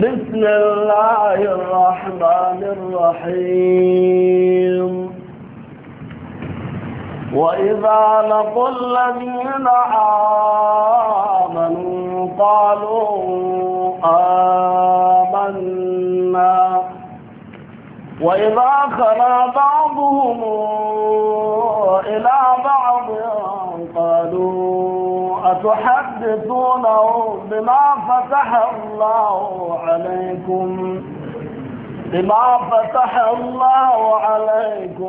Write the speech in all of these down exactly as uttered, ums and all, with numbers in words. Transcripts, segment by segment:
بسم الله الرحمن الرحيم وإذا لقوا الذين آمنوا قالوا آمنا وإذا خلا بعضهم إلى بعض قالوا أتحدثونهم بما فتح الله عليكم بما فتح الله عليكم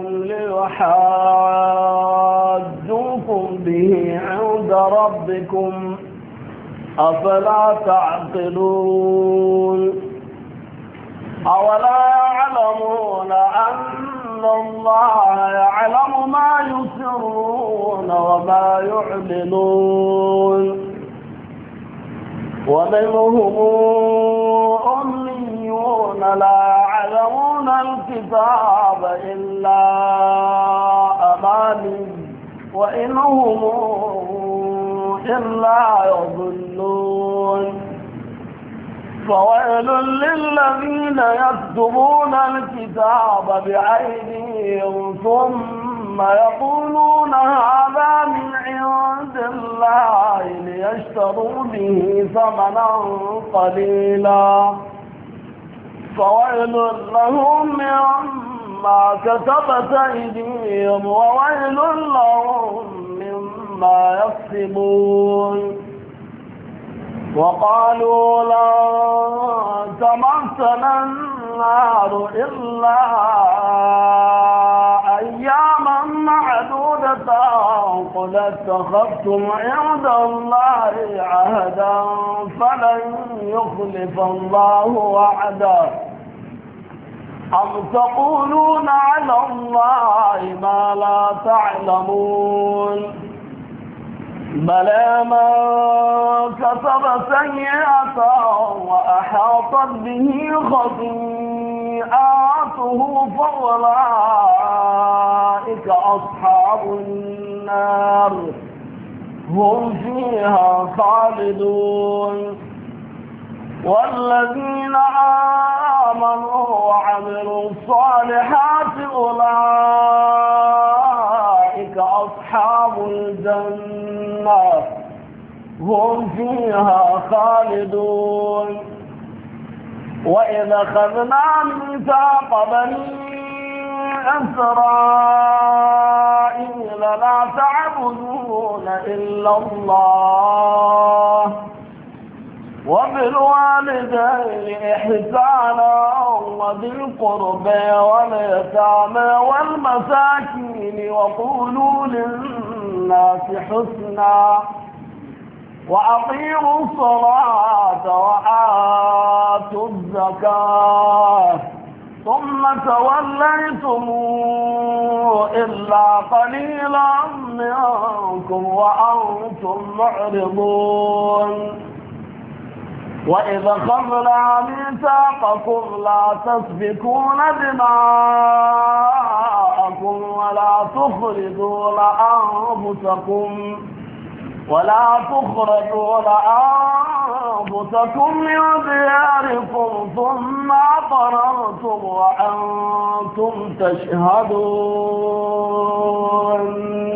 ليحاجوكم به عند ربكم أفلا تعقلون أولا يعلمون أن الله يعلم ما يسرون وما يعلنون ومنهم أميون لا يعلمون الكتاب إلا أماني وإنهم إلا يضلون فويل للذين يكتبون الكتاب بأيديهم ثم يقولون هذا من عند الله ليشتروا به ثمنا قليلا فويل لهم مما كتبت أيديهم وويل لهم مما يكسبون وقالوا لن تمسنا النار إلا أياما معدودة قل اتخذتم عند الله عهدا فلن يخلف الله وعدا أم تقولون على الله ما لا تعلمون بلى من كسب سيئة وأحاطت به خطيئاته فأولئك أصحاب النار هم فيها خالدون والذين آمنوا وعملوا الصالحات أولئك أصحاب الجنة هم فيها خالدون وإذا أخذنا ميثاق بني إسرائيل لا تعبدون إلا الله وبالوالدين إحسانا وذي القرب واليتامى والمساكين وقولوا للناس حسنا وأقيموا الصلاة وآتوا الزكاة ثم توليتم إلا قليلا منكم وأنتم معرضون وإذا أخذنا ميثاقكم لا تسفكون دماءكم ولا تخرجون أنفسكم ولا تخرجون أنفسكم من دياركم ثم أقررتم وأنتم تشهدون.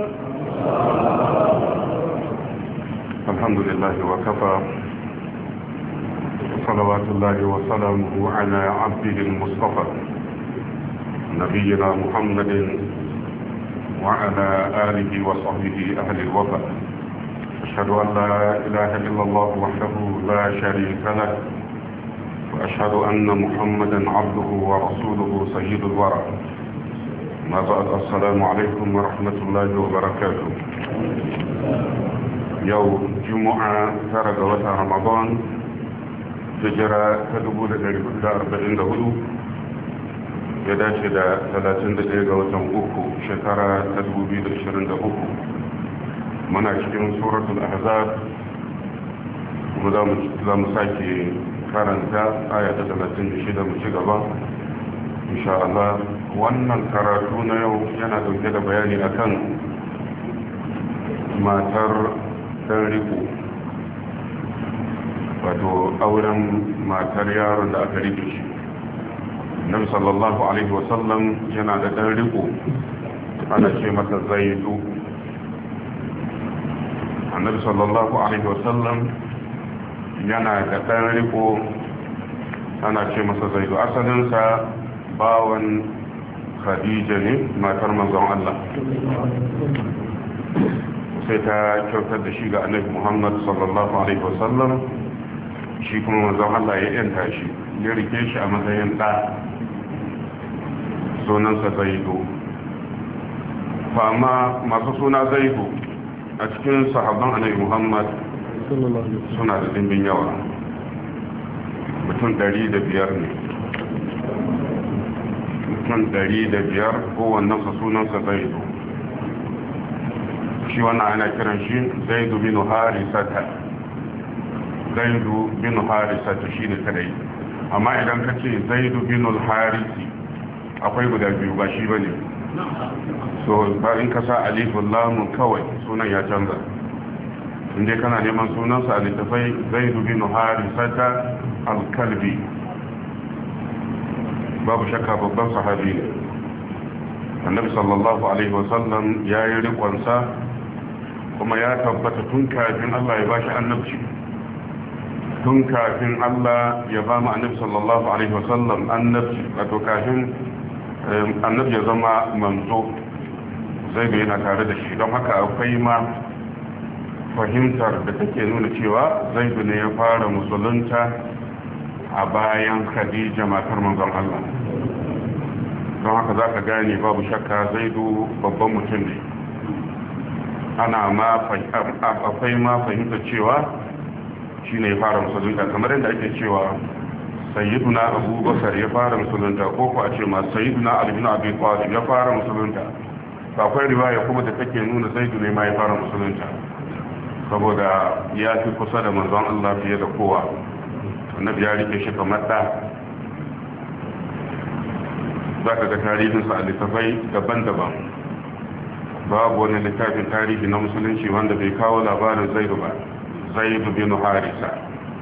الحمد لله وكفى صلوات الله وسلامه على عبده المصطفى نبينا محمد وعلى آله وصحبه أهل الوفا أشهد أن لا إله إلا الله وحده لا شريك له وأشهد أن محمدا عبده ورسوله سيد الورى ما بعد السلام عليكم ورحمة الله وبركاته يوم جمعة ترى رمضان hijira ta dubu da ɗari hudu da arba'in da hudu ya dace da talatin da ɗaya ga watan uku shekara ta dubu biyu da ashirin da uku muna cikin suratul ahzab kuma za mu sake karanta aya ta talatin da shida mu ci gaba insha Allah. Wannan karatu na yau yana dauke da bayani akan matar dan riko wato auren matar yaron da aka rike shi. Nabi sallallahu alaihi wasallam yana da ɗan riko ana ce masa zaidu. annabi sallallahu alaihi wasallam yana da ɗan riko ana ce masa zaidu. asalinsa bawan khadija ne, matar manzon Allah, sai ta kyautar da shi ga annabi Muhammad sallallahu alaihi wasallam. shi kuma manzon Allah ya yanta shi, ya rike shi a matsayin ɗa, sunansa zaidu. fama masu suna zaidu a cikin sahabban annabi Muhammad suna da dimbin yawa, mutum ɗari da biyar ne, mutum ɗari da biyar kowannensa sunansa zaidu. shi wannan ana kiran shi zaidu bin harisata. zaidu bin harisata shi ne kadai, amma idan ka ce zaidu bin harisi akwai guda biyu, ba shi ba ne. so ba in ka sa alifun lamun kawai sunan ya canza. inda kana neman sunansa a littafai zaidu bin harisata al-kalbi, babu shakka babban sahabi ne. annabi sallallahu alaihi wasallam ya yi rikonsa kuma ya tabbata tun kafin Allah ya bashi annabci, tun kafin Allah ya ba mu annabi sallallahu alaihi wasallam annabci, wato kafin annabi ya zama manzo, zai yana tare da shi. don haka akwai ma fahimtar da take nuna cewa zaidu ne ya fara musulunta a bayan khadija matar manzon Allah. don haka za ka gane babu shakka zaidu babban mutum ne. ana ma akwai ma fahimtar cewa shi ne ya fara musulunta, kamar yadda ake cewa sayyiduna abubakar ya fara musulunta, ko ko a ce ma sayyiduna ali bin abi talib ya fara musulunta. akwai riwaya kuma da take nuna zaidu ne ma ya fara musulunta, saboda ya fi kusa da manzon Allah fiye da kowa. annabi ya rike shi kamar da. za ka ga tarihinsa a littafai daban-daban, babu wani littafin tarihi na musulunci wanda bai kawo labarin zaidu ba, zaidu bin harisa.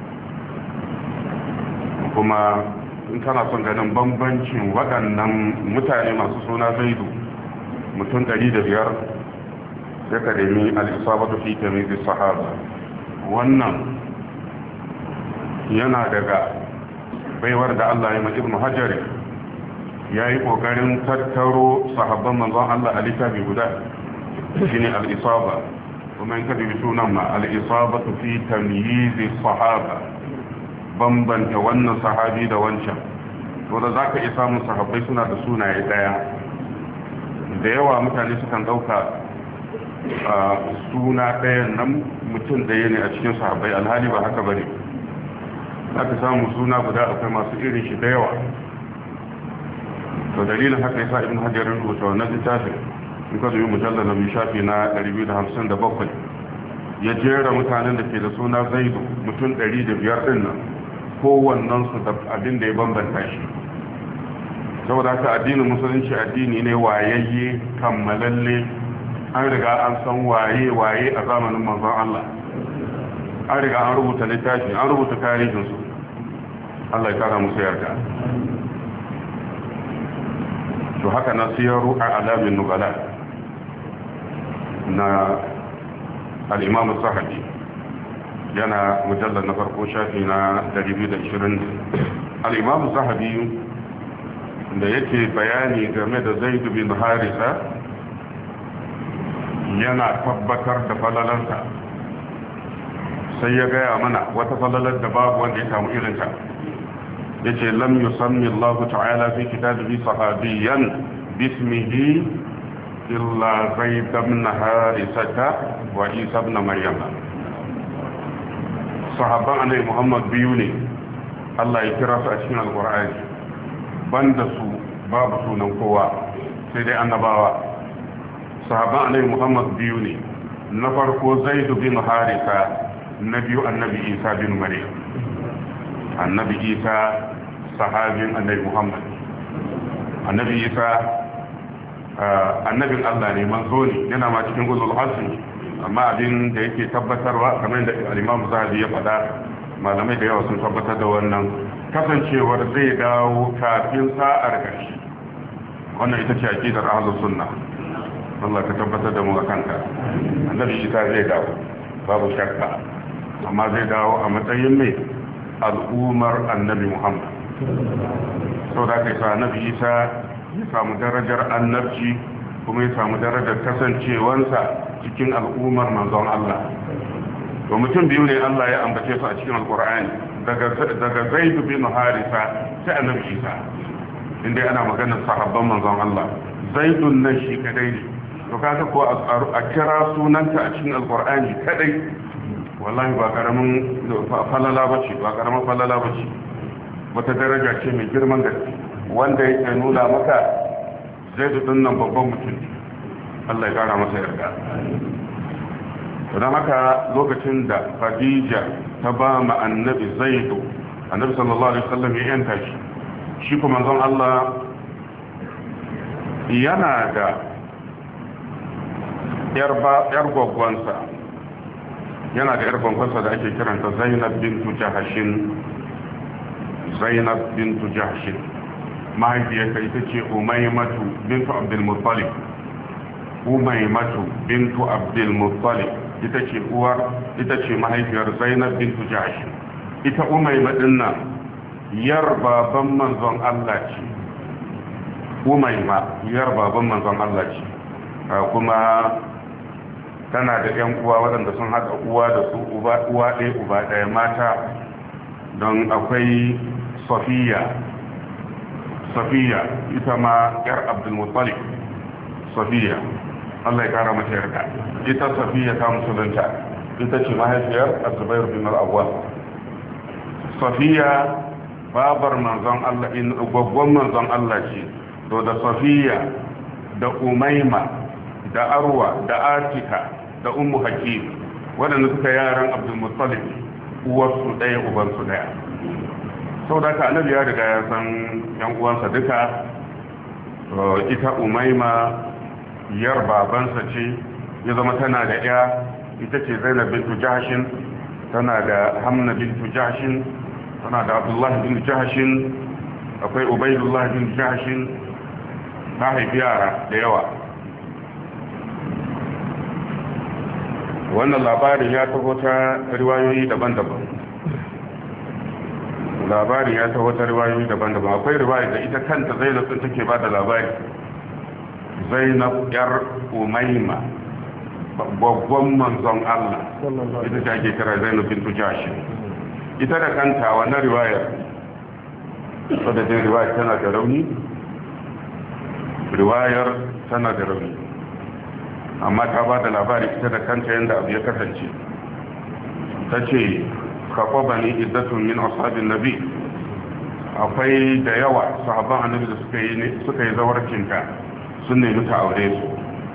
kuma in kana son ganin bambancin waɗannan mutane masu suna zaidu mutum ɗari da biyar, da ka nemi al'isabatu fi tamiz sahaba. wannan yana daga baiwar da Allah ya mai ibn hajar, ya yi ƙoƙarin tattaro sahabban manzon Allah a littafi guda, shine al-isaba. kuma in ka dubi sunan ma al-isabatu fi tamyiz sahaba, bambanta wannan sahabi da wancan. to da zaka iya samun sahabbai suna da sunaye daya. da yawa mutane sukan dauka suna ɗayan nan mutum ɗaya ne a cikin sahabbai, alhali ba haka bane. zaka samu suna guda akwai masu irin shi da yawa. to dalilin haka yasa ibn hajar rubuta wannan littafin. in ka zuyi mujallar na shafi na ɗari biyu da hamsin da bakwai, ya jera mutanen da ke da suna zaidu mutum ɗari da biyar ɗin nan, kowannen su da abin da ya bambanta shi. saboda haka addinin musulunci addini ne wayayye, kammalalle. an riga an san waye waye a zamanin manzon Allah, an riga an rubuta littafi, an rubuta tarihinsu. Allah ya kara musu yarda. to haka na siyaru a alamin nubala na al-imam az-zahabi, yana mujallar na farko shafi na ɗari biyu da ishirin. al-imam az-zahabi da yake bayani game da zaid bin harisa yana tabbatar da falalansa, sai ya gaya mana wata falalar da babu wanda ya samu irinta. yace lam yusammi Allah ta'ala fi kitabihi sahabiyan bismihi illa zaid ibn harisata wa isa ibn maryam. sahabban annabi Muhammad biyu ne Allah ya kira su a cikin alqur'ani, banda su babu sunan kowa sai dai annabawa. sahabban annabi Muhammad biyu ne, na farko zaid bin harisa, na biyu annabi isa bin maryam. annabi isa sahabin annabi Muhammad, annabi isa annabin Allah ne, manzo ne, yana ma cikin ulul azmi. amma abin da yake tabbatarwa kamar da al-imam Zahabi ya faɗa, malamai da yawa sun tabbatar da wannan kasancewar zai dawo kafin sa'ar ƙarshe. Wannan ita ce aqidar ahlus sunna. Allah ka tabbatar da mu a kanka. Annabi Isa zai dawo babu shakka, amma zai dawo a matsayin mai al'ummar annabi Muhammad. Sau da aka yi sa annabi Isa ya samu darajar annabci kuma ya samu darajar kasancewansa cikin al'ummar manzon Allah. To mutum biyu ne Allah ya ambace su a cikin alkur'ani, daga Zaid bin Harisa sai annabi Isa. Inda ana maganar sahabban manzon Allah, Zaidun nan shi kadai ne. To kaga ko a kira sunanta a cikin alkur'ani kadai, wallahi ba karamin falala bace, ba karamin falala bace. Wata daraja ce mai girman gaske wanda yake nuna maka Zaidu din nan babban mutum. Allah ya kara masa yarda. Don haka lokacin da Khadija ta ba ma annabi Zaidu, annabi sallallahu alaihi wasallam ya yanta shi. Shi kuma manzon Allah yana da yar gwaggwansa, yana da yar gwaggwansa da ake kiranta Zainab bintu Jahashin. Zainab bintu Jahashin, mahaifiyarta ita ce Umaymatu bintu Abdul Muttalib. Umaymatu bintu Abdul Muttalib ita ce uwar, ita ce mahaifiyar Zainab bintu Jahashin. Ita Umayma dinnan yar baban manzon Allah ce. Umayma yar baban manzon Allah ce, kuma tana da ƴan uwa waɗanda sun haɗa uwa da su uwa ɗaya uba ɗaya mata, don akwai Safiya. Safiya ita ma yar Abdul Muttalib. Safiya Allah ya kara mata yarda. Ita Safiya ta musulunta, ita ce mahaifiyar Az-Zubair bin Al-Awwam. Safiya babar manzon Allah, in gwaggon manzon Allah ce. To da Safiya da Umayma da Arwa da Atika da Ummu Hakim, waɗanda suka yaran Abdul Muttalib, uwarsu ɗaya ubansu ɗaya. Sau da ka annabi ya riga ya san yan uwansa duka. Ita Umayma yar babansa ce, ya zama tana da ya, ita ce Zainab bintu Jahashin, tana da Hamna bintu Jahashin, tana da Abdullah bin Jahashin, akwai Ubaydullah bin Jahashin. Ta haifi yara da yawa. Wannan labarin ya taho ta riwayoyi daban-daban. Labarin ya taho ta riwayoyi daban-daban. Akwai riwaya da ita kanta Zainab din take ba da labari. Zainab yar Umayma, babban manzon Allah, ita ce ake kira Zainab bintu Jahsh. Ita da kanta wannan riwayar, wadda ce riwayar tana da rauni, riwayar tana da rauni, amma ta ba da labari ita da kanta yadda abu ya kasance. Ta ce kafabani iddatun min ashabin nabi, akwai da yawa sahabban annabi da suka yi suka yi zawarcinta, sun nemi ta aure su.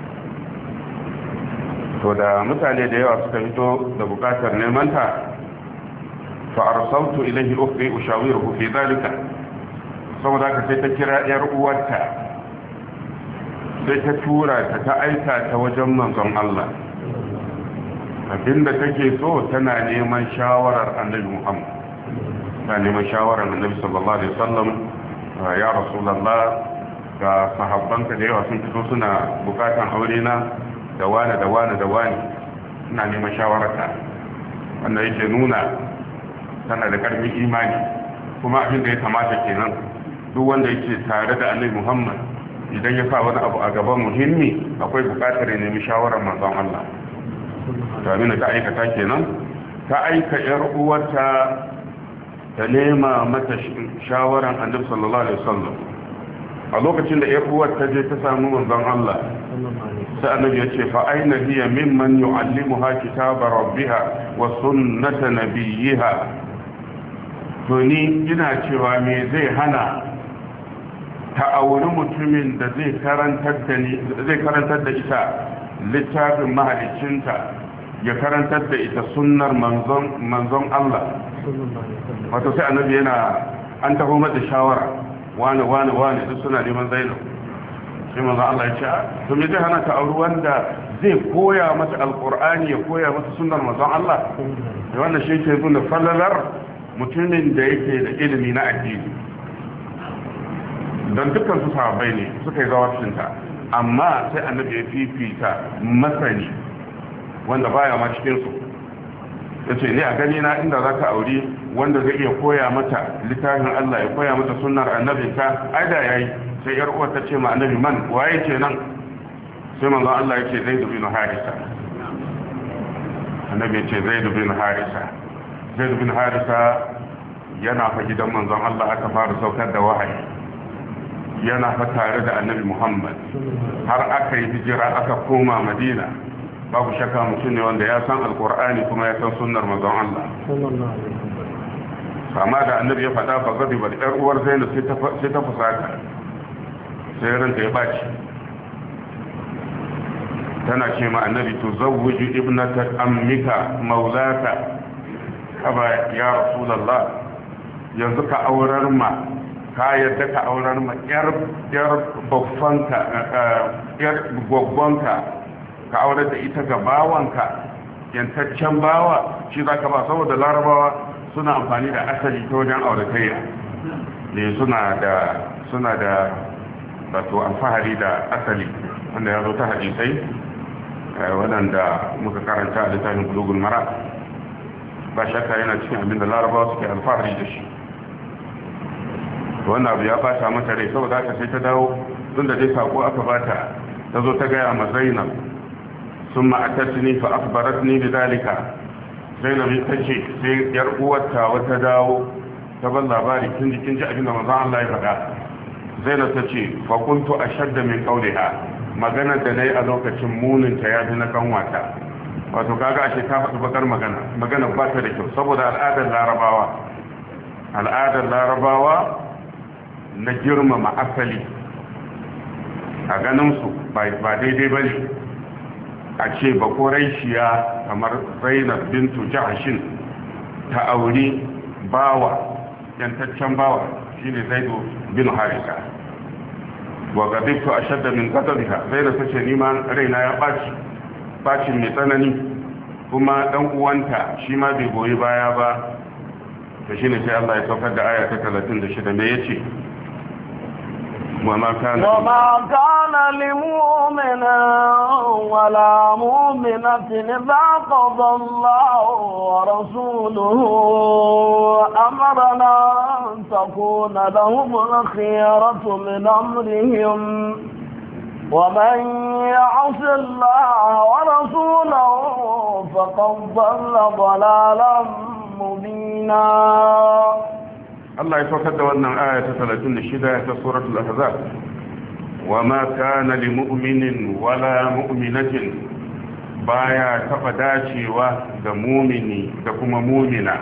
To da mutane da yawa suka fito da bukatar neman ta, fa arsaltu ilayhi ukhti ushawiruhu fi dhalika. Saboda haka sai ta kira yar uwarta, sai ta tura ta ta aika ta wajen manzon Allah. Abinda take so tana neman shawarar annabi Muhammad, ta neman shawarar annabi sallallahu alaihi wasallam. Ya rasulullah, ga sahabbanka da yawa sun fito suna bukatan aure na da wani da wani da wani, ina neman shawararka. Wanda yake nuna tana da karfin imani, kuma abin da ya kamata kenan duk wanda yake tare da annabi Muhammad, idan ya sa wani abu a gaban muhimmi, akwai bukatar ya nemi shawarar manzon Allah. To abin da ta aikata kenan, ta aika yar uwarta ta nema mata shawaran annabi sallallahu alaihi wasallam. A lokacin da yar uwar ta je ta samu manzon Allah, sai annabi ya ce fa aina hiya mimman yu'allimuha kitaba rabbiha wa sunnata nabiyha. To ni ina cewa me zai hana ta auri mutumin da zai karantar da ni zai karantar da ita littafin mahalicinta, ya karantar da ita sunnar manzon manzon Allah. Wato sai annabi yana an taho mata shawara, wani wani wani duk suna neman Zainab. Sai manzon Allah ya ce to me zai hana ta auri wanda zai koya mata alkur'ani ya koya mata sunnar manzon Allah da wannan shi ke nuna falalar mutumin da yake da ilimi na addini don dukkan su sahabbai ne suka yi zawarcinta amma sai annabi ya fifita masani wanda baya ma cikin su yace ne a gani na inda zaka aure wanda zai iya koya mata littafin Allah ya koya mata sunnar annabinka ai da yayi sai yar uwa ta ce ma annabi man waye ce nan sai manzo Allah yake Zaid bin Harisa annabi yake Zaid bin Harisa Zaid bin Harisa yana fa gidan manzon Allah aka fara saukar da wahayi yana fa tare da annabi Muhammad har aka yi hijira aka koma Madina babu shakka mutum ne wanda ya san alkur'ani kuma ya san sunnar manzon Allah amma da annabi ya faɗa fa gadi ba ɗan uwar Zainab sai ta sai ta fusata sai ranta ya baci tana ce ma annabi tuzawwiju ibnata ammika maulaka aba ya rasulullah yanzu ka aurar ma ka yadda ka aurar ma yar yar babbanka yar gwaggwanka ka aurar da ita ga bawanka yantaccen bawa shi za ka ba saboda larabawa suna amfani da asali ta wajen auratayya ne suna da suna da wato alfahari da asali wanda ya zo ta hadisai waɗanda muka karanta a littafin bulugul mara ba shakka yana cikin abin da larabawa suke alfahari da shi wannan abu ya bata mata rai saboda haka sai ta dawo tun da dai sako aka bata ta zo ta gaya ma Zainab ثم أتتني فأخبرتني بذلك زينب تجي سي يرقوتها وتداو تبلى باري كنجي كنجي أجل رمضان الله يفقى زينب تجي فكنت أشد من قولها magana da nayi a lokacin munin ta yafi na kanwata wato kaga ashe ta faɗi bakar magana magana ba ta da kyau saboda al'adar larabawa al'adar larabawa na girmama asali a ganin su ba daidai bane a ce ba shiya kamar Zainab bintu Jahshin ta auri bawa yantaccen bawa shine Zaid bin Harisa wa gadibtu ashadda min ghadabiha Zainab tace ni ma raina ya baci bacin mai tsanani kuma dan uwanta shi ma bai goyi baya ba to shine sai Allah ya saukar da aya ta talatin da shida me yace وما كان وما كان لمؤمن ولا مؤمنة إذا قضى الله ورسوله أمرنا أن تكون لهم الخيرة من أمرهم ومن يعص الله ورسوله فقد ضل ضلالا مبينا Allah ya saukar da wannan aya ta talatin da shida ta suratul ahzab wama kana lil mu'minin wala mu'minatin baya taba dacewa ga mu'mini da kuma mu'mina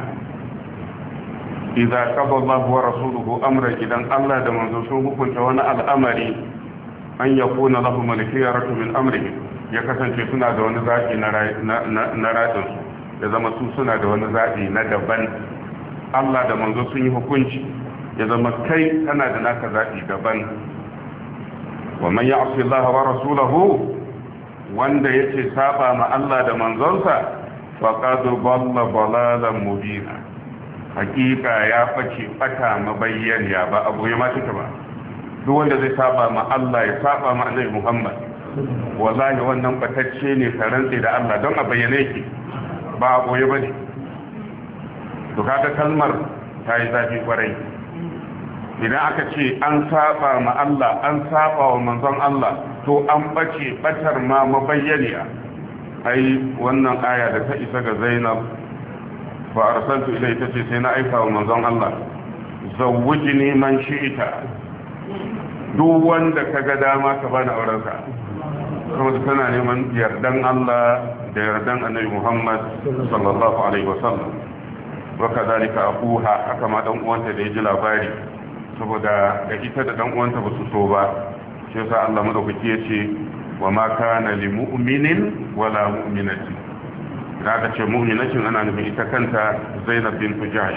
idza qada Allahu wa rasuluhu amra idan Allah da manzo sun hukunta wani al'amari an yakuna lahum al-khiyaratu min amrihi ya kasance suna da wani zabi na na radin ya zama su suna da wani zabi na daban Allah da manzo sun yi hukunci ya zama kai kana da naka zaɓi daban wa man ya'si Allah wa rasulahu wanda yake saba ma Allah da manzonsa faqad dhalla dhalalan mubina hakika ya face fata mabayyaniya ba abu ya ma take ba duk wanda zai saba ma Allah ya saba ma Annabi Muhammad wallahi wannan batacce ne karantsi da Allah don a bayyane yake ba abu ya bane to kaga kalmar ta yi zafi kwarai idan aka ce an saba ma Allah an saba wa manzon Allah to an bace batar ma mabayyaniya ai wannan aya da ta isa ga Zainab fa arsaltu ilai tace sai na aika wa manzon Allah zawwijni man shi'ita duk wanda kaga dama ka bani auren sa kuma tana neman yardan Allah da yardan Annabi Muhammad sallallahu alaihi wasallam waka zalika akuha haka ma dan uwanta da ya ji labari saboda da ita da dan uwanta ba su so ba shi yasa Allah madaukaki yace wa ma kana lil mu'minin wala mu'minatin da aka ce mu'minatin ana nufin ita kanta Zainab bint Jahsh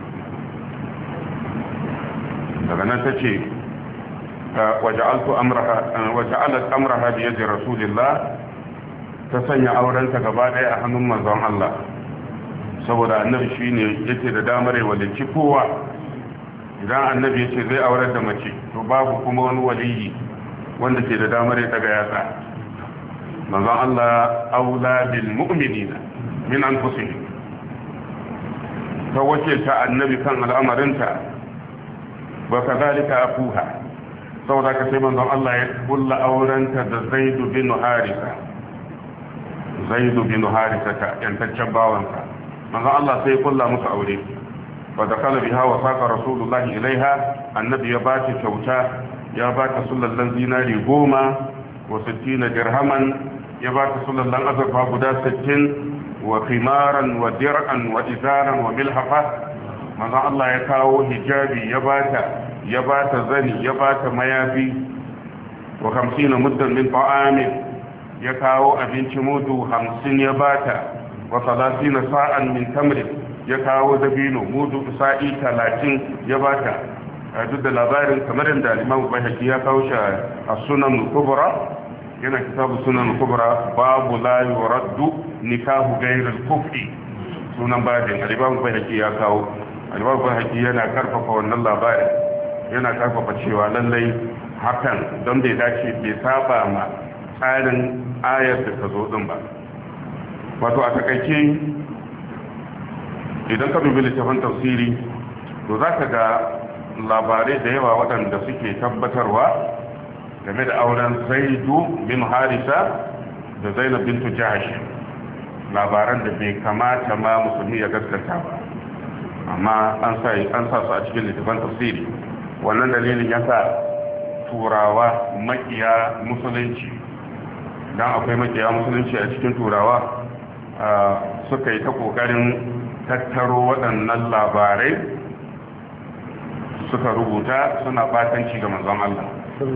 daga nan tace waja'altu amraha waja'alat amraha bi yadi rasulillah ta sanya aurenta gaba ɗaya a hannun manzon Allah saboda annabi shine yake da damar walici kowa idan annabi yace zai aurar da mace to babu kuma wani waliyi wanda ke da damar ya daga yatsa manzon Allah aula bil mu'minina min anfusihim ta wakilta annabi kan al'amarinta wa kadhalika akuha saboda ka sai manzon Allah ya kulla aurenta da Zaid bin Harisa Zaid bin Harisa ta yantaccen bawansa manzon Allah sai ya kulla musu aure wa dakala biha wa saqa rasulullahi ilaiha annabi ya bata kyauta ya bata sullallan zinari goma wa sittina dirhaman ya bata sullallan azurfa guda sittin wa khimaran wa dir'an wa izaran wa milhafa manzon Allah ya kawo hijabi ya bata ya bata zani ya bata mayafi wa hamsina muddan min ta'amin ya kawo abinci mudu hamsin ya bata wa salatina sa'an min tamrin ya kawo dabino mudu sa'i talatin ya bata duk da labarin kamar yadda Imam Bayhaqi ya kawo shi a Sunan Kubra yana kitabu Sunan Kubra babu la yuraddu nikahu ghayr al-kufri sunan babin Imam Bayhaqi ya kawo Imam Bayhaqi yana karfafa wannan labarin yana karfafa cewa lallai hakan don bai dace bai saba ma tsarin ayar da ta zo din ba wato a takaice idan ka dubi littafin tafsiri to za ka ga labarai da yawa waɗanda suke tabbatarwa game da auren Zaidu bin Harisa da Zainab bintu Jahash labaran da bai kamata ma musulmi ya gaskata ba amma an sa an sa su a cikin littafin tafsiri wannan dalilin ya sa turawa makiya musulunci don akwai makiya musulunci a cikin turawa suka yi ta kokarin tattaro waɗannan labarai suka rubuta suna batanci ga manzon Allah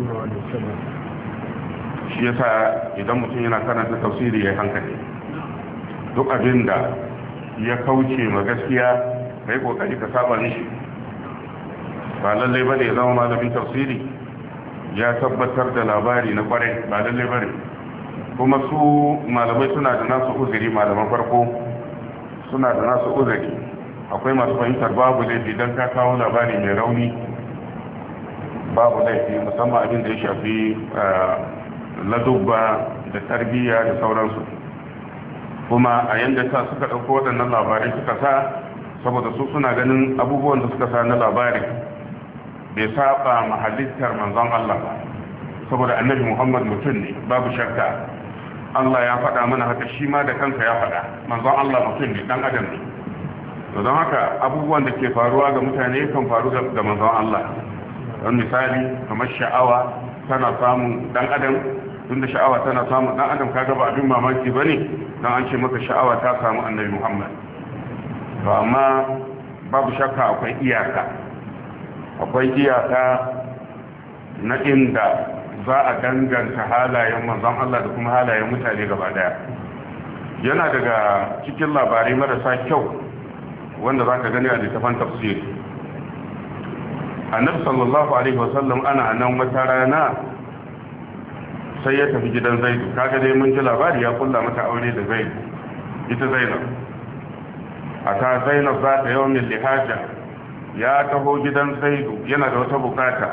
shi yasa idan mutum yana karanta tafsiri ya hankali duk abin da ya kauce ma gaskiya kai kokari ka saba mishi ba lallai bane ya zama malamin tafsiri ya tabbatar da labari na kwarai ba lallai bane kuma su malamai suna da nasu uzuri malaman farko suna da nasu uzuri akwai masu fahimtar babu laifi don ka kawo labari mai rauni babu laifi musamman abin da ya shafi ladubba da tarbiyya da sauransu kuma a yanda ta suka ɗauko waɗannan labarai suka sa saboda su suna ganin abubuwan da suka sa na labarin bai saba mahalittar manzon Allah ba saboda annabi Muhammad mutum ne babu shakka Allah ya faɗa mana haka shi ma da kansa ya faɗa manzon Allah mutum ne dan adam ne to don haka abubuwan da ke faruwa ga mutane kan faru ga manzon Allah don misali kamar sha'awa tana samun dan adam tunda sha'awa tana samun dan adam kaga ba abin mamaki bane dan an ce maka sha'awa ta samu annabi Muhammad to amma babu shakka akwai iyaka akwai iyaka na inda za a danganta halayen manzon Allah da kuma halayen mutane gaba daya yana daga cikin labarai marasa kyau wanda za ka gani a littafin tafsiri annabi sallallahu alaihi wasallam ana nan wata rana sai ya tafi gidan Zaidu kaga dai mun ji labari ya kulla mata aure da Zaidu ita Zainab ata Zainab za ta yawmin lihaja ya taho gidan Zaidu yana da wata bukata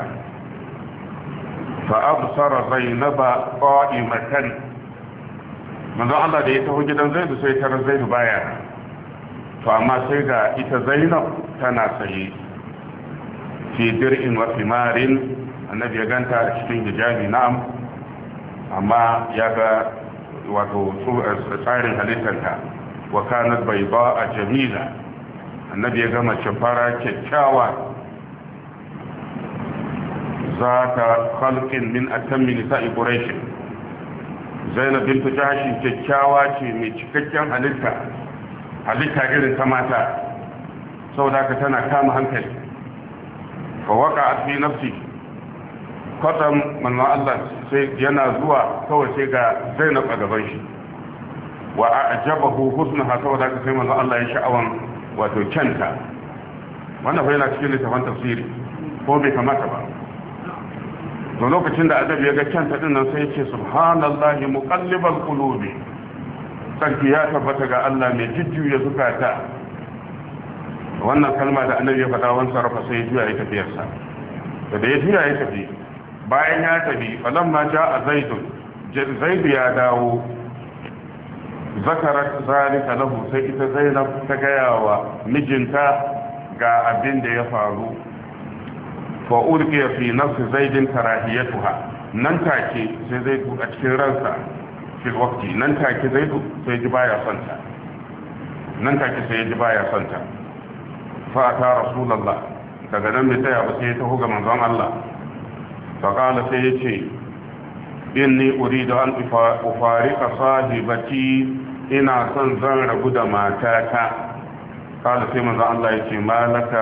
fa absara Zainaba qa'imatan manzo Allah da ya taho gidan Zaidu sai tarar Zaidu baya to amma sai ga ita Zainab tana tsaye fi dir'in wa thimarin annabi ya ganta cikin hijabi na'am amma ya ga wato tsarin halittarta wa kanat bayda jamila annabi ya ga mace fara kyakkyawa zata khalqin min atammi nisa'i quraish Zainab bint Jahsh kyakkyawa ce mai cikakken halitta halitta irin ta mata saboda ka tana kama hankali fa waqa'at fi nafsi kwatam manzo Allah sai yana zuwa kawai sai ga Zainab a gaban shi wa a'jabahu husnaha saboda ka sai manzo Allah ya sha'awan wato kyanta wannan fa yana cikin littafin tafsiri ko bai kamata ba to lokacin da adabi ya ga kyanta din nan sai ya ce subhanallahi muqallibal qulubi sarki ya tabbata ga Allah mai jujjuya zukata. Wannan kalma da annabi ya faɗa wani sarrafa sai ya juya ya tafiyarsa. Da ya juya ya tafi, bayan ya tafi falamma ja'a zaidun, zaidu ya dawo, zakarat zalika lahu, sai ita Zainab ta gaya wa mijinta ga abin da ya faru. fa ulqiya fi nafsi zaidin karahiyatuha, nan take sai zaidu a cikin ransa fil waqti, nan take zaidu sai ji baya son ta, nan take sai ji baya son ta. fa ta rasulullah, daga nan mai tsaya ba sai ya taho ga manzon Allah. fa qala sai yace inni uridu an ufarika sahibati, ina son zan rabu da matata. qala sai manzon Allah yace malaka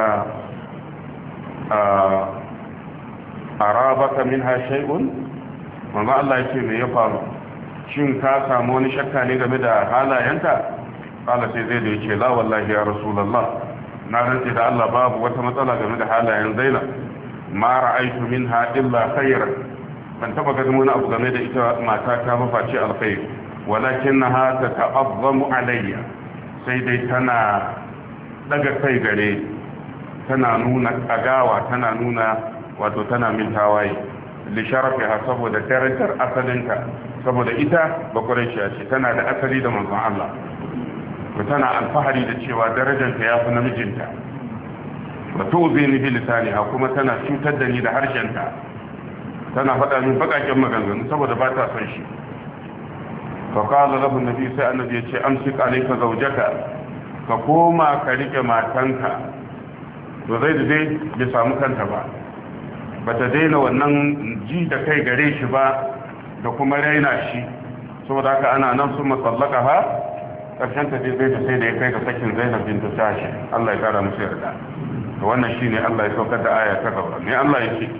arabaka minha shay'un, manzo Allah yake me ya faru, shin ka samu wani shakka ne game da halayenta? kala sai zai da yake la wallahi ya rasulullah, na rantsi da Allah babu wata matsala game da halayen Zainab, ma ra'aytu minha illa khairan, ban taba ganin wani abu game da ita mata ta mafaci alkhair, walakinnaha tata'azzamu alayya, sai dai tana daga kai gare, tana nuna agawa, tana nuna wato tana min tawaye li sharafiha, saboda darajar asalinta, saboda ita bakuraishiya ce, tana da asali da manzon Allah, ko tana alfahari da cewa darajanta yafi namijinta. wa tu'zini bi lisaniha, kuma tana cutar da ni da harshenta, tana faɗa min bakakken maganganu saboda ba ta son shi. fa qala lahu an-nabi, sai annabi ya ce amsik alayka zawjaka, ka koma ka rike matanka. to zai dai bai samu kanta ba, bata daina wannan ji da kai gare shi ba da kuma raina shi, saboda haka ana nan sun matsallaka ha ƙarshen ta zai da sai da ya kai ga sakin Zainab bintu Jashi, Allah ya kara musu yarda. to wannan shine Allah ya saukar da aya ta gaba, ne Allah ya ce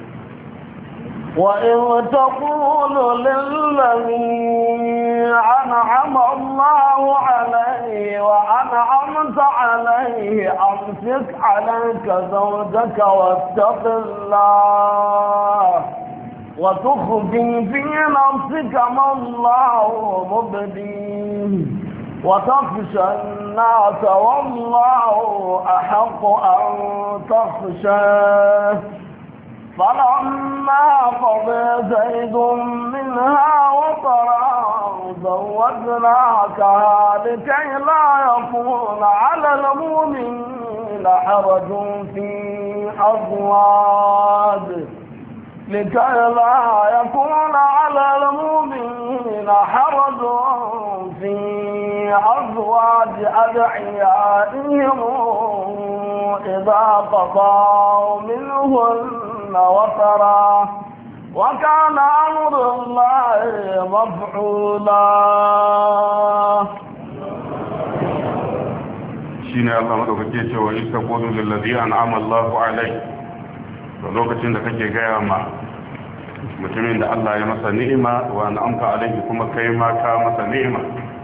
وإذ تقول للذي أنعم الله عليه وأنعمت عليه أمسك عليك زوجك واتق الله وتخفي في نفسك ما الله مبديه وتخشى الناس والله أحق أن تخشاه. فلما قضى زيد منها وطرا زوجناكها لكي لا يكون على المؤمنين حرج في أزواج لكي لا يكون على المؤمنين حرج في أزواج أدعيائهم إذا قضوا منهن وطرا وكان أمر الله مفعولا. shine Allah madaukake cewa istaqulu lillazi an'ama Allahu alayhi, to lokacin da kake gaya ma mutumin da Allah ya masa ni'ima wa an'amta alayhi, kuma kai ma ka masa ni'ima,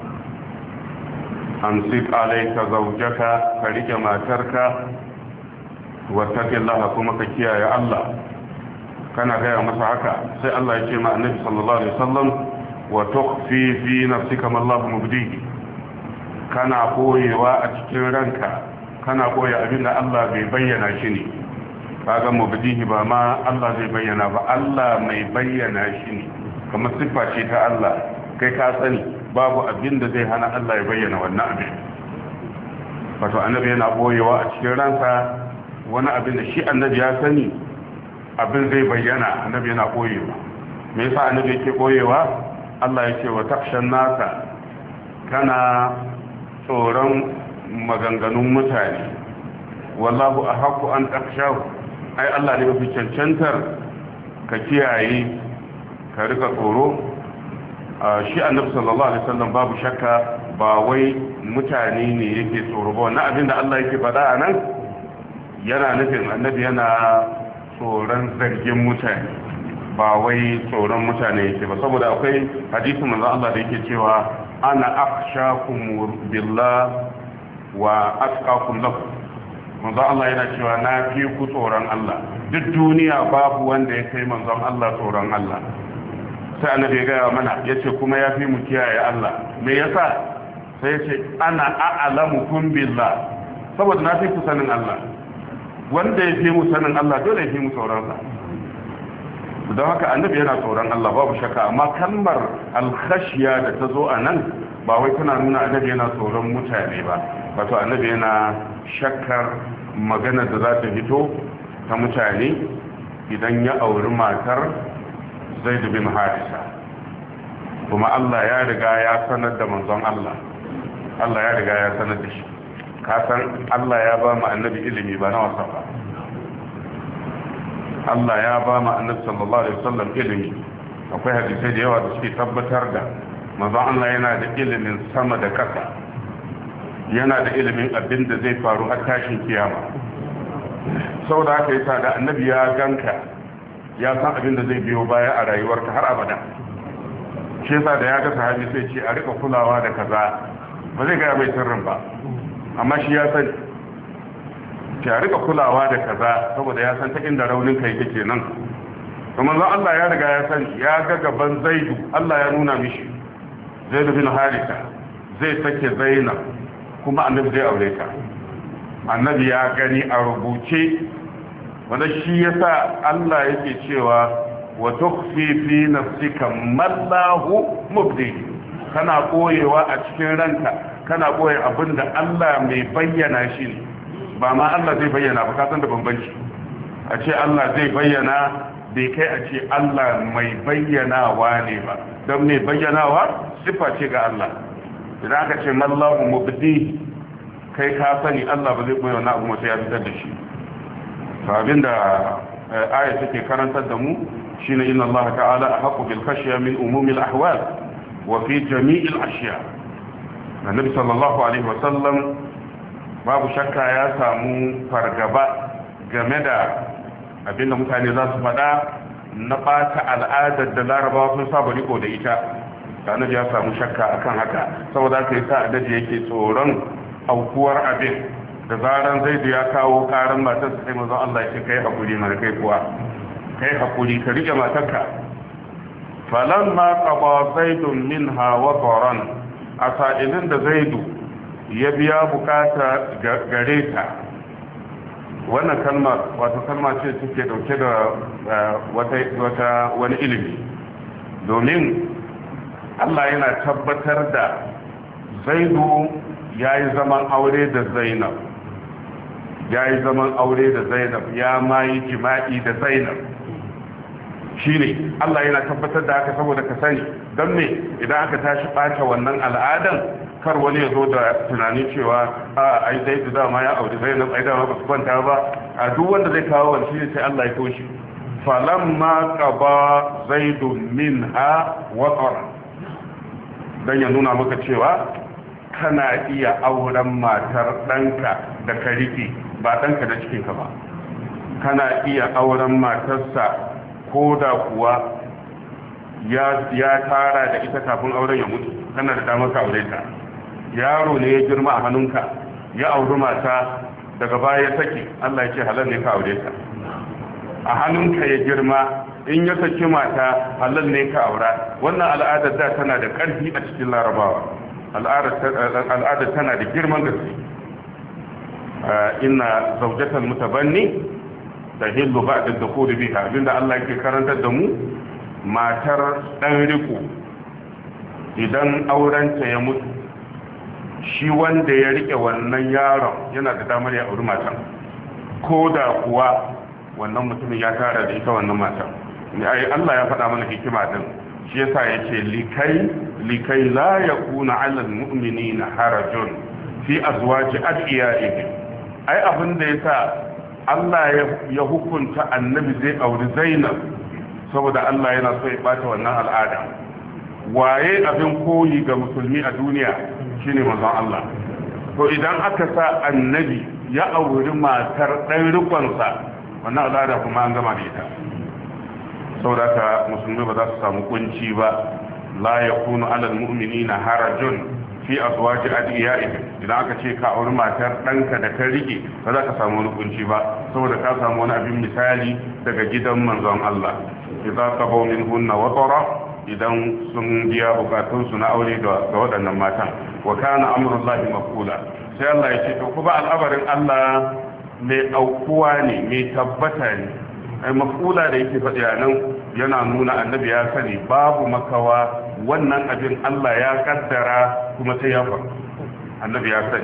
amsik alayka zawjaka, ka rike matarka, wattaqillaha, kuma ka kiyaye Allah. kana gaya masa haka sai Allah ya ce ma annabi sallallahu alaihi wasallam wa tukhfi fi nafsika ma Allahu mubdihi, kana koyewa a cikin ranka, kana koya abin da Allah bai bayyana shi ne. kaga mubdihi ba ma Allah zai bayyana ba, Allah mai bayyana shi ne, kamar siffa ce ta Allah, kai ka sani babu abin da zai hana Allah ya bayyana wannan abin. wato annabi yana koyewa a cikin ransa wani abin da shi annabi ya sani abin zai bayyana, annabi yana koyewa. me yasa annabi yake koyewa? Allah yake wa takshan nasa, kana tsoron maganganun mutane, wallahu ahqqu an takshahu, ai Allah ne mafi cancantar ka kiyaye, ka rika tsoro. shi annabi sallallahu alaihi wasallam babu shakka ba wai mutane ne yake tsoro ba, wannan abin da Allah yake faɗa a nan yana nufin annabi yana tsoron zargin mutane, ba wai tsoron mutane yake ba, saboda akwai hadisi manzo Allah da yake cewa ana akhshakum billah wa atqakum lahu. manzo Allah yana cewa na fi ku tsoron Allah, duk duniya babu wanda ya kai manzon Allah tsoron Allah. sai annabi ya gaya mana yace kuma ya fi mu kiyaye Allah. me yasa? sai ce ana a'lamukum billah saboda na fi ku sanin Allah wanda ya fi mu sanin Allah dole ya fi mu tsoron sa don haka annabi yana tsoron Allah babu shakka amma kalmar al-khashya da ta zo a nan ba wai tana nuna annabi yana tsoron mutane ba wato annabi yana shakkar magana da za ta fito ta mutane idan ya auri matar Zaid bin Harisa kuma Allah ya riga ya sanar da manzon Allah Allah ya riga ya sanar da shi ka san Allah ya ba mu annabi ilimi ba na wasa ba Allah ya ba mu annabi sallallahu alaihi wasallam ilimi akwai hadisai da yawa da suke tabbatar da manzon Allah yana da ilimin sama da ƙasa yana da ilimin abin da zai faru har tashin kiyama saboda haka yasa da annabi ya ganka ya san abin da zai biyo baya a rayuwarka har abada shi yasa da ya ga sahabi sai ce a rika kulawa da kaza ba zai gaya mai sirrin ba amma shi ya sani ki a rika kulawa da kaza saboda ya san ta inda raunin kai yake nan kuma zan Allah ya riga ya sani ya ga gaban Zaidu Allah ya nuna mishi Zaidu bin Harisa zai sake Zainab kuma annabi zai aure ta annabi ya gani a rubuce wanda shi yasa Allah yake cewa wa tukhfi fi nafsika mallahu mubdi kana koyewa a cikin ranka kana koye abinda Allah mai bayyana shi ne ba ma Allah zai bayyana ba ka san da bambanci a ce Allah zai bayyana bai kai a ce Allah mai bayyanawa ne ba don mai bayyanawa sifa ce ga Allah idan aka ce mallahu mubdi kai ka sani Allah ba zai koyi wannan abu sai ya fitar da shi to abinda aya take karantar da mu shine inna Allah ta'ala ahqqu bil khashya min umumil ahwal wa fi jami'il ashya annabi sallallahu alaihi wa sallam babu shakka ya samu fargaba game da abinda mutane za su faɗa na ɓata al'adar da larabawa sun saba riko da ita annabi ya samu shakka akan haka saboda haka yasa annabi yake tsoron aukuwar abin da zaran zaidu ya kawo karan matarsa sai manzon Allah ya ce kai hakuri mana kai kuwa kai hakuri ka rike matarka falamma qada zaidun minha wataran asailin da zaidu ya biya bukata gare ta wannan kalma wato kalma ce take dauke da wata wata wani ilimi domin Allah yana tabbatar da zaidu ya yi zaman aure da zainab ya yi zaman aure da zainab ya ma yi jima'i da zainab shi ne Allah yana tabbatar da haka saboda ka sani don me idan aka tashi ɓata wannan al'adan kar wani ya zo da tunanin cewa a ai zai da dama ya aure zainab ai dama ba su kwanta ba a duk wanda zai kawo wani shi ne sai Allah ya toshi falamma qaba zaidun minha watara dan ya nuna maka cewa kana iya auren matar ɗanka da ka rike ba ɗanka da cikinka ba kana iya auren matarsa ko da kuwa ya tara da ita kafin auren ya mutu kana da damar ka aure ta yaro ne ya girma a hannunka ya auri mata daga baya ya saki Allah ya ce halal ne ka aure ta a hannunka ya girma in ya saki mata halal ne ka aura wannan al'adar da tana da ƙarfi a cikin larabawa al'adar tana da girman gaske inna zaujatal mutabanni tahillu ba'da dukhuli biha abinda Allah yake karantar da mu matar dan riko idan aurenta ya mutu shi wanda ya rike wannan yaron yana da damar ya auri matan ko da kuwa wannan mutumin ya tara da ita wannan matan ai Allah ya faɗa mana hikima din shi yasa yace likai likai la yakuna 'ala al-mu'minina harajun fi azwaji adiyaihim ai abin da yasa Allah ya hukunta annabi zai auri Zainab saboda Allah yana so ya bata wannan al'ada waye abin koyi ga musulmi a duniya shine manzon Allah to idan aka sa annabi ya auri matar dan rikonsa wannan al'ada kuma an gama da ita saboda ka musulmi ba za su samu kunci ba la yakunu alal mu'minina harajun fi azwaji adiyaihim idan aka ce ka auri matar danka da ka rike ba za ka samu wani kunci ba saboda ka samu wani abin misali daga gidan manzon Allah idza qabaw minhunna watara idan sun biya bukatun su na aure ga waɗannan matan wa kana amrullahi maqula sai Allah ya ce to kuma al'amarin Allah mai aukuwa ne mai tabbata ne ai maqula da yake faɗi a nan yana nuna annabi ya sani babu makawa wannan abin Allah ya kaddara kuma sai ya faru annabi ya sani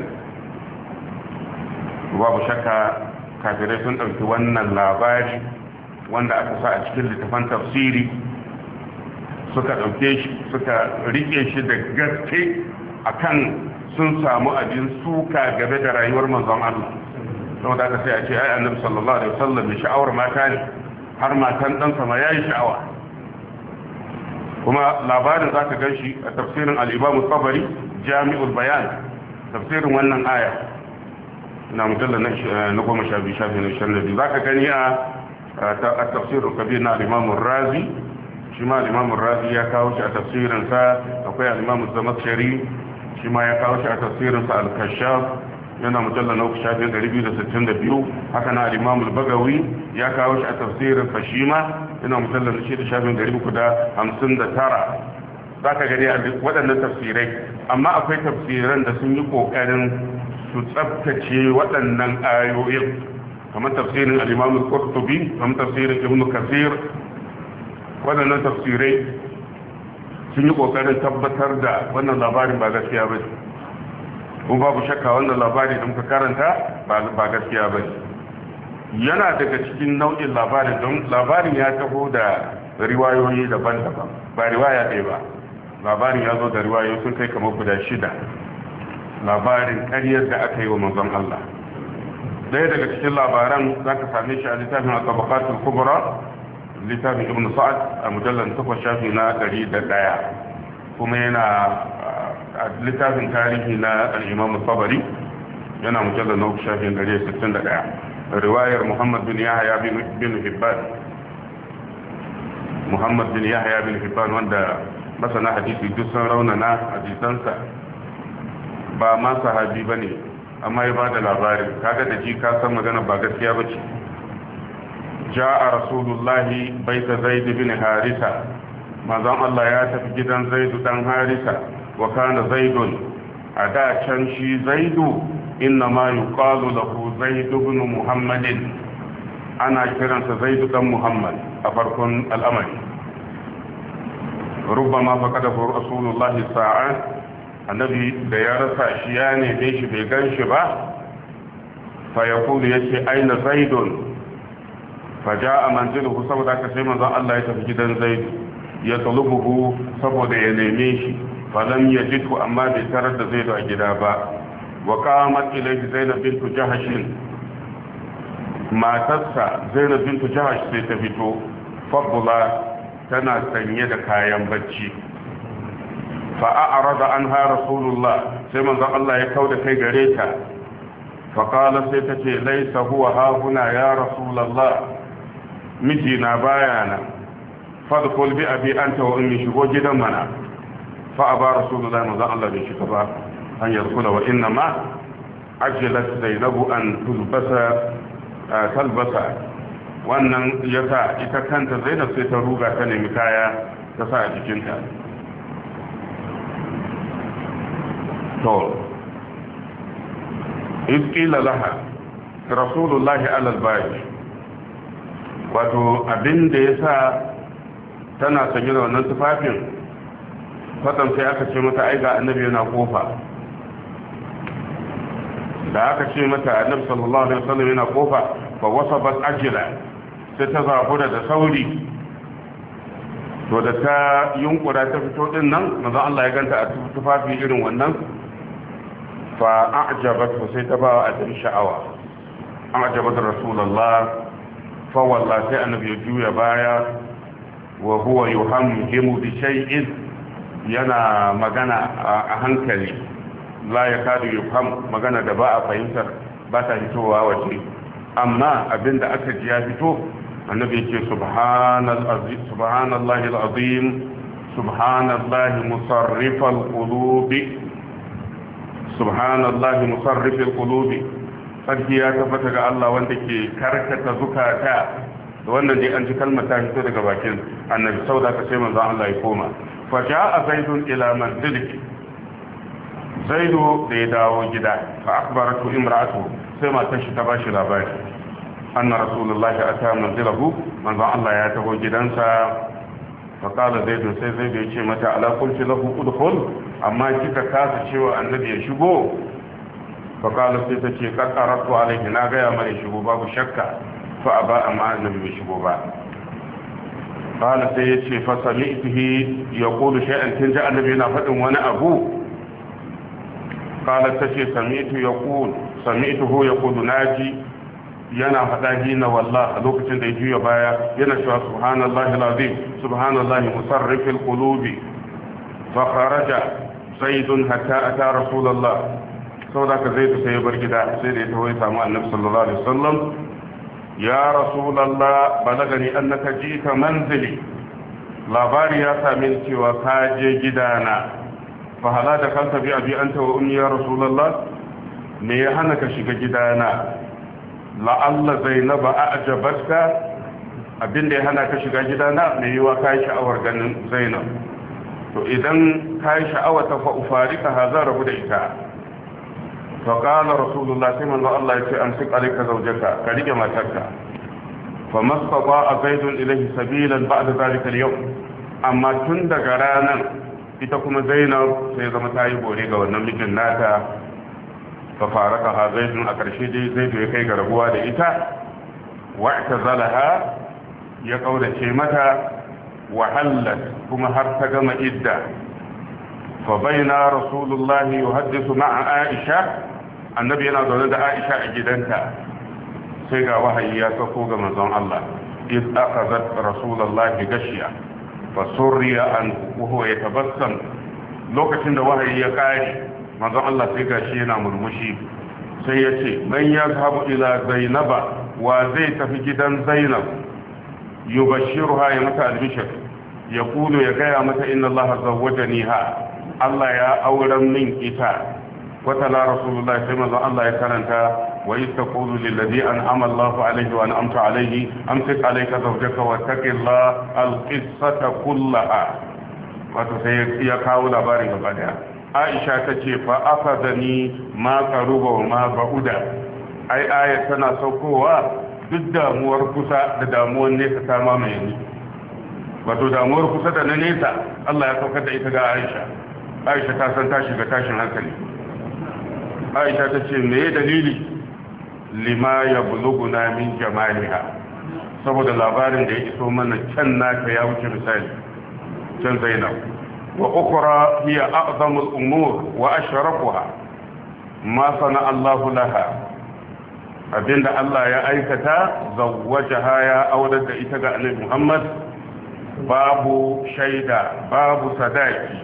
babu shakka kafirai sun ɗauki wannan labari wanda aka sa a cikin littafan tafsiri suka ɗauke shi suka rike shi da gaske akan sun samu abin suka game da rayuwar manzon Allah saboda aka sai a ce ai annabi sallallahu alaihi wasallam mai sha'awar mata ne har matan ɗansa ma yayi sha'awa kuma labarin zaka gan shi a tafsirin al-Imam al-Tabari Jami'ul Bayan tafsirin wannan aya na mujallal na goma sha biyu shafi na shan da biyu zaka gani a tafsirul kabir na al-Imam Razi shi ma al-Imam Razi ya kawo shi a tafsirin sa akwai al-Imam Zamakhshari shi ma ya kawo shi a tafsirin sa al-Kashaf yana mujallal na uku shafi ɗari biyu da sittin da biyu haka na al-Imam al-Bagawi ya kawo shi a tafsirin sa shi ma yana mujallal na shida shafi ɗari uku da hamsin da tara zaka gani a waɗannan tafsirai amma akwai tafsiran da sun yi kokarin su tsabtace waɗannan ayoyin kamar tafsirin al-Imam al-Qurtubi kamar tafsirin Ibn Kathir waɗannan tafsirai sun yi ƙoƙarin tabbatar da wannan labarin ba gaskiya ba ne kuma babu shakka wannan labari da muka karanta ba gaskiya ba ne yana daga cikin nau'in labarin don labarin ya taho da riwayoyi daban-daban ba riwaya ɗaya ba labarin ya zo da riwayoyi sun kai kamar guda shida labarin ƙaryar da aka yi wa manzon Allah ɗaya daga cikin labaran za ka same shi a littafin al-Tabaqatul Kubra littafin Ibn Sa'ad a mujallar takwas shafi na ɗari da ɗaya kuma yana a littafin tarihi na al-Imam al-Tabari yana mujallar na uku shafi ɗari da sittin da ɗaya riwayar Muhammad bin Yahya bin Hibban Muhammad bin Yahya bin Hibban wanda masana hadisi duk sun raunana hadisansa ba ma sahabi bane amma ya bada labari kaga da ji ka san magana ba gaskiya bace ja'a rasulullahi baita zaid bin harisa manzon Allah ya tafi gidan zaid dan harisa wa kana zaidun a da can shi zaidu inna ma yuqalu lahu zaid ibn muhammadin ana kiransa zaid dan muhammad a farkon al'amari rubbama faqadahu rasulullahi sa'a annabi da ya rasa shi ya neme shi bai gan shi ba fa ya kulu ya ce aina zaidun fa ja a manziluhu saboda aka sai manzon Allah ya tafi gidan zaidu ya talubuhu saboda ya neme shi fa lam yajidhu amma bai tarar da zaidu a gida ba wa qamat ilayhi zainab bint jahash matarsa zainab bint jahash sai ta fito fadla tana sanye da kayan bacci فأعرض عنها رسول الله سيما ذا الله يكود كي غريتا فقال سيتتي ليس هو ها هنا يا رسول الله مجينا بايانا فادخل بأبي أنت وإمي شبو جدا منا فأبى رسول الله ذا الله بشكبا أن يدخل وإنما عجلت زينب أن تلبس آه تلبس وأن يسا إذا كانت زينب سيتروغا تنمي كايا تسا جكينتا to iskila laha rasulullahi alal bayi wato abin da ya sa tana sanye da wannan tufafin kwatan sai aka ce mata ai ga annabi yana kofa da aka ce mata annabi sallallahu alaihi wasallam yana kofa fa wasabat ajila sai ta zabura da sauri to da ta yunkura ta fito din nan manzo Allah ya ganta a tufafi irin wannan fa a'jabatu sai ta ba abin sha'awa a'jabat rasulullah fa wallahi sai annabi ya juya baya wa huwa yuhamhimu bi shay'in yana magana a hankali la yakadu yufham magana da ba a fahimtar ba ta fitowa waje amma abinda aka ji ya fito annabi yake subhanal azim subhanallahi alazim subhanallahi musarrifal qulubi subhanallahi musarrifal qulubi sarki ya tabbata ga Allah wanda ke karkata zukata da wannan dai an ji kalmar ta fito daga bakin annabi sauda ka sai manzo Allah ya koma fa jaa zaidun ila manziliki zaidu da ya dawo gida fa akhbaratu imra'atu sai matar shi ta bashi labari anna rasulullahi ata manzilahu manzo Allah ya taho gidansa fa qala zaidu sai zaidu ya ce mata ala qulti lahu udkhul amma kika kasa cewa annabi ya shigo fa qala sai ta ce qad aratu alayhi na ga ya mai shigo babu shakka fa aba amma annabi bai shigo ba qala sai ya ce fa sami'tuhi yaqulu shay'an kin ja annabi yana faɗin wani abu قالت تشي سمعت يقول سمعته يقول ناجي yana faɗa hina wallah a lokacin da ya juya baya yana cewa subhanallahi alazim subhanallahi musarrifil qulubi fa kharaja zaidun hatta ata rasulullah saboda ka zaidu sai ya bar gida sai da ya tawo ya samu annabi sallallahu alaihi wasallam ya rasulullah balagani annaka jita manzili labari ya same ni cewa ka je gidana fa hala da kanta bi abi anta wa ummi ya rasulullah me ya hana ka shiga gidana la'alla zainaba a'jabatka abinda ya hana ka shiga gidana me yiwa kai sha'awar ganin zainab to idan kai sha'awa ta fa ufarika haza rabu da ita fa qala rasulullah sai manzo Allah ya ce amsik alayka zawjaka ka rike matarka fa mastata zaidun ilayhi sabilan ba'da zalika al-yawm amma tun daga ranan ita kuma zainab sai zama ta yi bore ga wannan mijin nata fa faraka ha zaidun a karshe dai zaidu ya kai ga rabuwa da ita wa'tazalaha ya kaurace mata wa hallat kuma har ta gama idda fa baina rasulullahi yuhaddithu ma'a aisha annabi yana zaune da aisha a gidanta sai ga wahayi ya sako ga manzon Allah iz akhadhat rasulullahi gashiya fasurriya an wuhu ya tabassam lokacin da wahayi ya kare manzon Allah sai gashi yana murmushi sai ya ce man yazhabu ila zainaba wa zai tafi gidan zainab yubashshiruha ya mata albishir ya kulu ya gaya mata inna Allah zawwajaniha Allah ya auren min ita wata la rasulullahi sai manzon Allah ya karanta وإذ تقول للذي أنعم الله عليه وأنعمت عليه أمسك عليك زوجك واتق الله القصة كلها وتسير يكاو لبارك بعدها عائشة تشي فأخذني ما قرب وما بعد أي آية سنة سوكوها duk damuwar kusa da damuwar nesa ta mamaye ni wato damuwar kusa da na nesa Allah ya saukar da ita ga Aisha Aisha ta san ta shiga tashin hankali Aisha ta ce me dalili lima ya buluguna min jamaliha saboda labarin da ya iso mana can naka ya wuce misali can Zainab wa ukhra hiya a'zamul umur wa ashrafuha ma sana Allah laha abinda Allah ya aikata zawwajaha ya aure da ita ga Annabi Muhammad babu shaida babu sadaki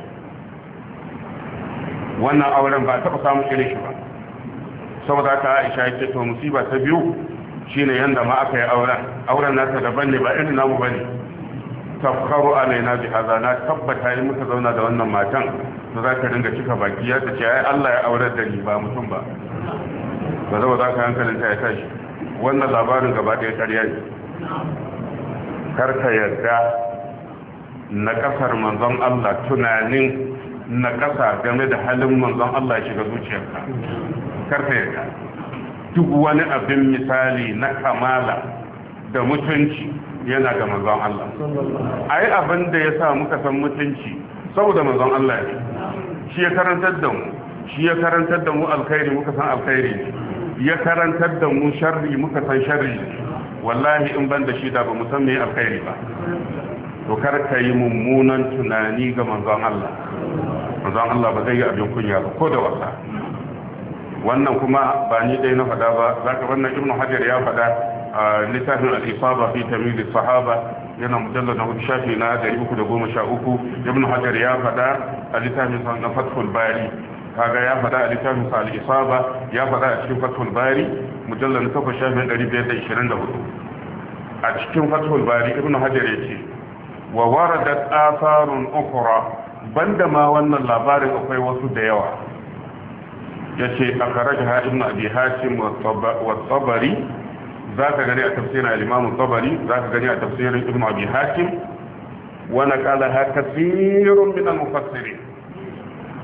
wannan auren ba taɓa samun irin shi ba saboda ka Aisha yake to musiba ta biyu shine yanda ma aka yi auren auren nata daban ne ba irin namu bane tafkaru alaina bi hada na tabbata in muka zauna da wannan matan to za ka dinga cika baki ya ce ai Allah ya aurar da ni ba mutum ba ba za ka hankalin ta ya tashi wannan labarin gaba ɗaya ƙarya ne karka yarda na kasar manzon Allah tunanin na kasa game da halin manzon Allah ya shiga zuciyarka karka yarda duk wani abin misali na kamala da mutunci yana ga manzon Allah ai abin da ya sa muka san mutunci saboda manzon Allah ne shi ya karantar da mu shi ya karantar da mu alkhairi muka san alkhairi ne ya karantar da mu sharri muka san sharri ne wallahi in ban da shi da ba mu san me alkhairi ba to kar ka yi mummunan tunani ga manzon Allah manzon Allah ba zai yi abin kunya ba ko da wasa wannan kuma ba ni dai na faɗa ba zaka wannan ibnu hajar ya faɗa a littafin al-isaba fi tamyiz as-sahaba yana mujallad na shafi na dari uku da goma sha uku ibnu hajar ya faɗa a littafin sa na fathul bari kaga ya faɗa a littafin sa al-isaba ya faɗa a cikin fathul bari mujallad na takwas shafi dari biyar da ishirin da hudu a cikin fathul bari ibnu hajar ya ce wa waradat atharun ukhra banda ma wannan labarin akwai wasu da yawa yace akhrajaha ibn abi hatim wa tabari zaka gani a tafsirin al-imam tabari zaka gani a tafsirin ibn abi hatim wa naqalaha kathirun min al-mufassirin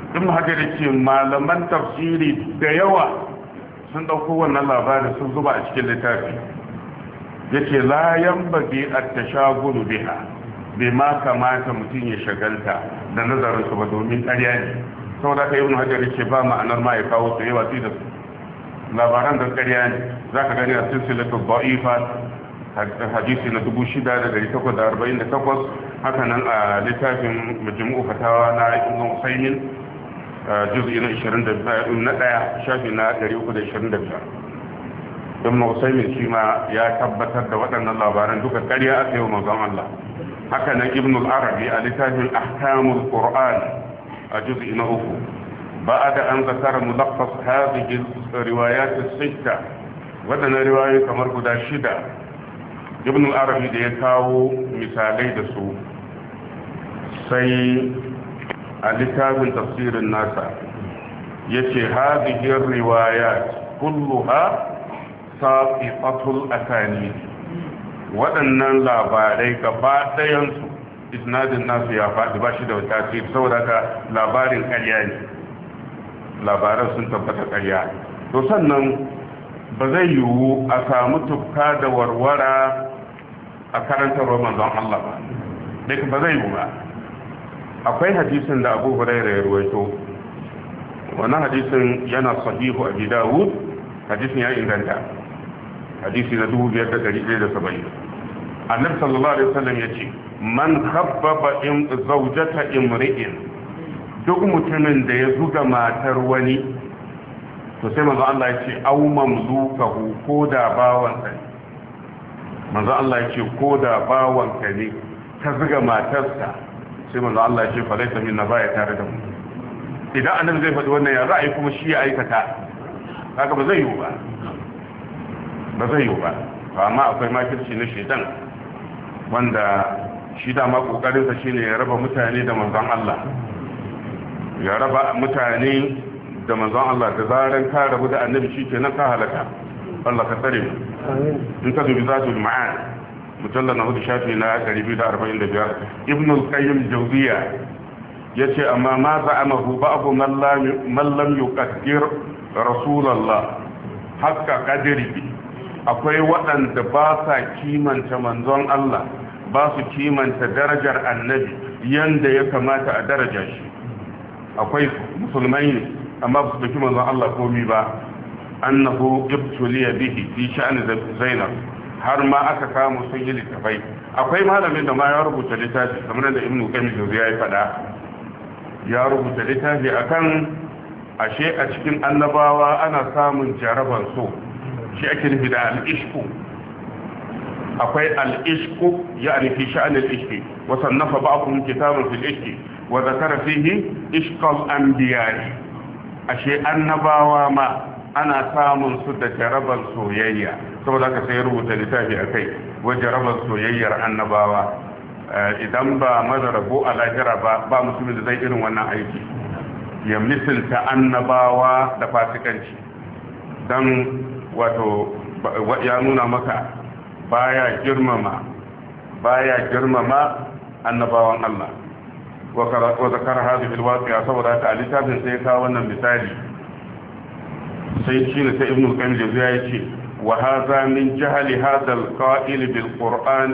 ibn hajar ce malaman tafsiri da yawa sun dauko wannan labarin sun zuba a cikin littafi yace la yanbaghi at-tashagulu biha bai ma kamata mutum ya shagalta da nazarin su ba domin ƙarya ne saboda ka ibn hajar ce ba ma'anar ma ya kawo su yawa da su labaran da ƙarya ne zaka gani a silsilatu da'ifa hadisi na dubu shida da dari takwas da arba'in da takwas haka nan a littafin majmu'u fatawa na ibn usaymin juz'i na ishirin da ɗaya shafi na dari uku da ishirin da biyar ibn usaymin shi ma ya tabbatar da waɗannan labaran duka ƙarya aka yi wa manzon Allah haka nan ibn al-arabi a littafin ahkamul qur'an a juz'i na uku بعد أن ذكر ملخص هذه الروايات الستة waɗannan riwayoyi kamar guda shida ibn al-arabi da ya kawo misalai da su sai a littafin tafsirin nasa ya ce hadihir riwayat kulluha saqiqatul asani waɗannan labarai gaba ɗayansu isnadin nasu ya faɗi ba shi da tasiri saboda ka labarin ƙarya ne labaran sun tabbata ƙarya to sannan ba zai yiwu a samu tufka da warwara a karantarwar manzon Allah ba dai ba zai yiwu ba akwai hadisin da Abu Hurairah ya ruwaito wannan hadisin yana sahihu Abi Dawud hadisin ya inganta hadisi na dubu biyar da ɗari ɗaya da saba'in Annabi sallallahu alaihi wasallam yace man khabbaba in zawjata imri'in duk mutumin da ya zuga matar wani to sai manzo Allah ya ce au mamlukahu ko da bawansa ne manzo Allah ya ce ko da bawanka ne ka zuga matarsa sai manzo Allah ya ce fa laysa minna baya tare da mu idan annabi zai faɗi wannan ya ra'ayi kuma shi ya aikata haka ba zai yiwu ba ba zai yiwu ba amma akwai makirci na shedan wanda shi da ma kokarin sa shine ya raba mutane da manzon Allah ya raba mutane da manzon Allah da zaran ka rabu da annabi shikenan ka halaka Allah ka tsare mu in ka dubi zatul ma'ad mujallal na hudu shafi na ɗari biyu da arba'in da biyar ibn al-qayyim jawziya yace amma ma za'amahu ba'du man lam man lam yuqaddir rasulullah hakka qadri akwai waɗanda ba sa kimanta manzon Allah ba su kimanta darajar annabi yanda ya kamata a daraja shi akwai musulmai ne amma ba su daki manzon Allah komi ba annahu ibtuliya bihi fi sha'ni zainab har ma aka kama sun yi littafai akwai malamin da ma ya rubuta littafi kamar da ibnu qayyim ya yi fada ya rubuta littafi akan ashe a cikin annabawa ana samun jaraban so shi ake nufi da al-ishqu akwai al-ishqu yani fi sha'ni al-ishqi wa sannafa ba'dhum kitaban fil ishqi wa zakara fihi ishqal anbiya'i ashe annabawa ma ana samun su da jarabar soyayya saboda haka sai rubuta littafi akai wa jarabar soyayyar annabawa idan ba mazarabu a lahira ba ba mutumin da zai irin wannan aiki ya misalta annabawa da fasikanci dan wato ya nuna maka baya girmama baya girmama annabawan Allah wa zakara hadhihi alwaqi'a saboda haka littafin sai ka wannan misali sai shi ne sai ibnu qayyim jawziya yace wa hadha min jahli hadha alqa'il bil qur'an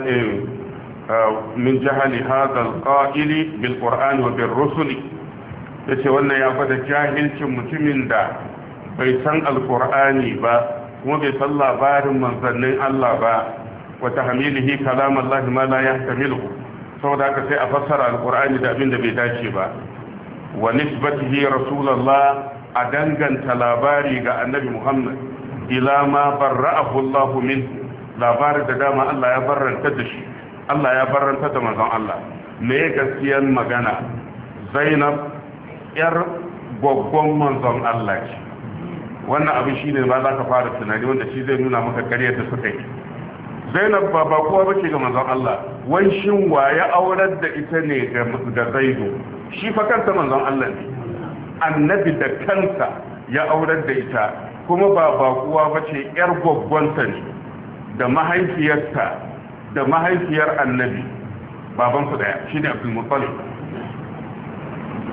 min jahli hadha alqa'il bil qur'an wa bir rusul yace wannan ya fada jahilcin mutumin da bai san alqur'ani ba kuma bai san labarin manzannin Allah ba wa tahmilihi kalam Allah ma la yahtamiluhu saboda haka sai a fassara alqur'ani da abin da bai dace ba wa nisbatihi rasulullah a danganta labari ga annabi Muhammad ila ma barra'ahu Allah min labari da dama Allah ya barranta da shi Allah ya barranta da manzon Allah me gaskiyar magana Zainab yar goggon manzon Allah ce wannan abin shine ba za ka fara tunani wanda shi zai nuna maka ƙaryar da suka yi Zainab ba ba kowa bace ga manzon Allah wai shin waye aurar da ita ne ga Zaidu shi fa kanta manzon Allah ne annabi da kansa ya aurar da ita kuma ba bakuwa ba ce yar gwaggwanta ne da mahaifiyarta da mahaifiyar annabi babansu daya shi ne abdul muttalib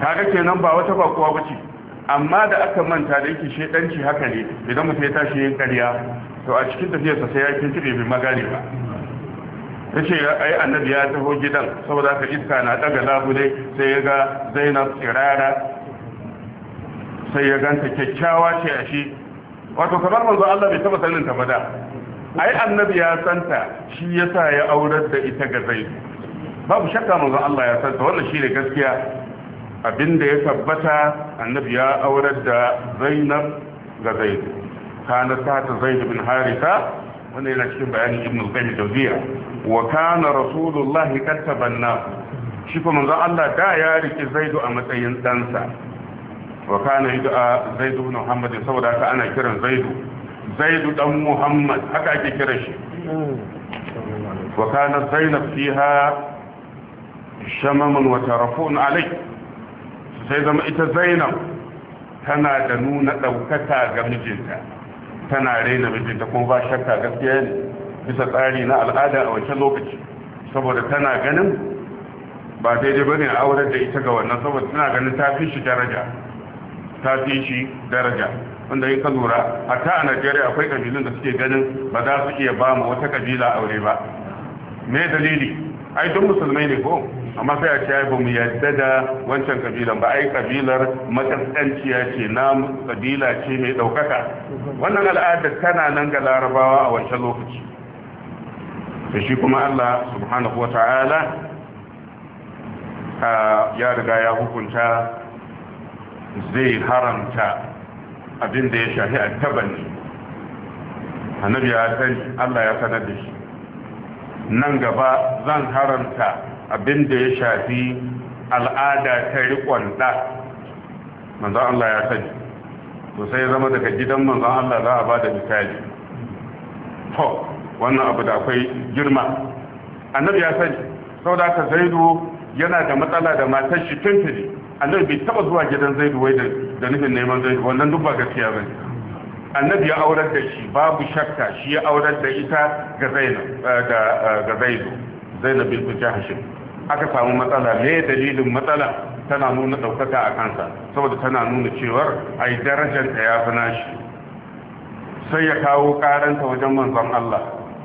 kaga kenan ba wata bakuwa bace amma da aka manta da yake shedanci haka ne idan mutum ya tashi yin ƙarya to a cikin tafiyarsa sai ya kinkire bai magani ba yace ai annabi ya taho gidan saboda haka iska na daga labule sai ya ga Zainab tsirara sai ya ganta kyakkyawa ce a shi wato kamar manzo Allah bai taba sanin ta ba da ai annabi ya santa shi yasa ya aurar da ita ga Zaid babu shakka manzo Allah ya santa wannan shine gaskiya abinda ya tabbata annabi ya aurar da Zainab ga Zaid kana ta Zaid bin Haritha wanda yana cikin bayanin Ibn al-Qayyim al-Jawziyya wa kana Rasulullahi katabanna shi kuma manzo Allah da ya riki Zaid a matsayin dansa wa kana yud'a Zaid ibn Muhammad saboda haka ana kiran Zaid Zaid dan Muhammad haka ake kiran shi wa kana Zainab fiha shamamun wa tarafun alai sai zama ita Zainab tana da nuna daukaka ga mijinta tana raina mijinta kuma ba shakka gaskiya ne bisa tsari na al'ada a wancan lokaci saboda tana ganin ba daidai bane a aurar da ita ga wannan saboda tana ganin ta fi shi daraja ta fi shi daraja wanda in ka lura hatta a Najeriya akwai kabilun da suke ganin ba za su iya ba mu wata kabila aure ba me dalili ai duk musulmai ne ko amma sai a ce ai ba mu yadda da wancan kabilan ba ai kabilar makaskanciya ce na kabila ce mai daukaka wannan al'ada tana nan ga larabawa a wancan lokaci da shi kuma Allah subhanahu wata'ala ya riga ya hukunta zai haramta abin da ya shahi a tabanni annabi ya sani Allah ya sanar da shi nan gaba zan haramta abin da ya shafi al'ada ta riƙon ɗa manzon Allah ya sani to sai zama daga gidan manzon Allah za a ba da misali to wannan abu da akwai girma annabi ya sani sau da aka Zaidu yana da matsala da matar shi tuntuni annabi bai taba zuwa gidan Zaidu wai da nufin neman Zaidu wannan duk ba gaskiya bane annabi ya aurar da shi babu shakka shi ya aurar da ita ga Zainab da ga Zaidu Zainab bint Jahsh aka samu matsala me dalilin matsala tana nuna daukaka a kansa saboda tana nuna cewar ai darajar ta ya fana shi sai ya kawo karanta wajen manzon Allah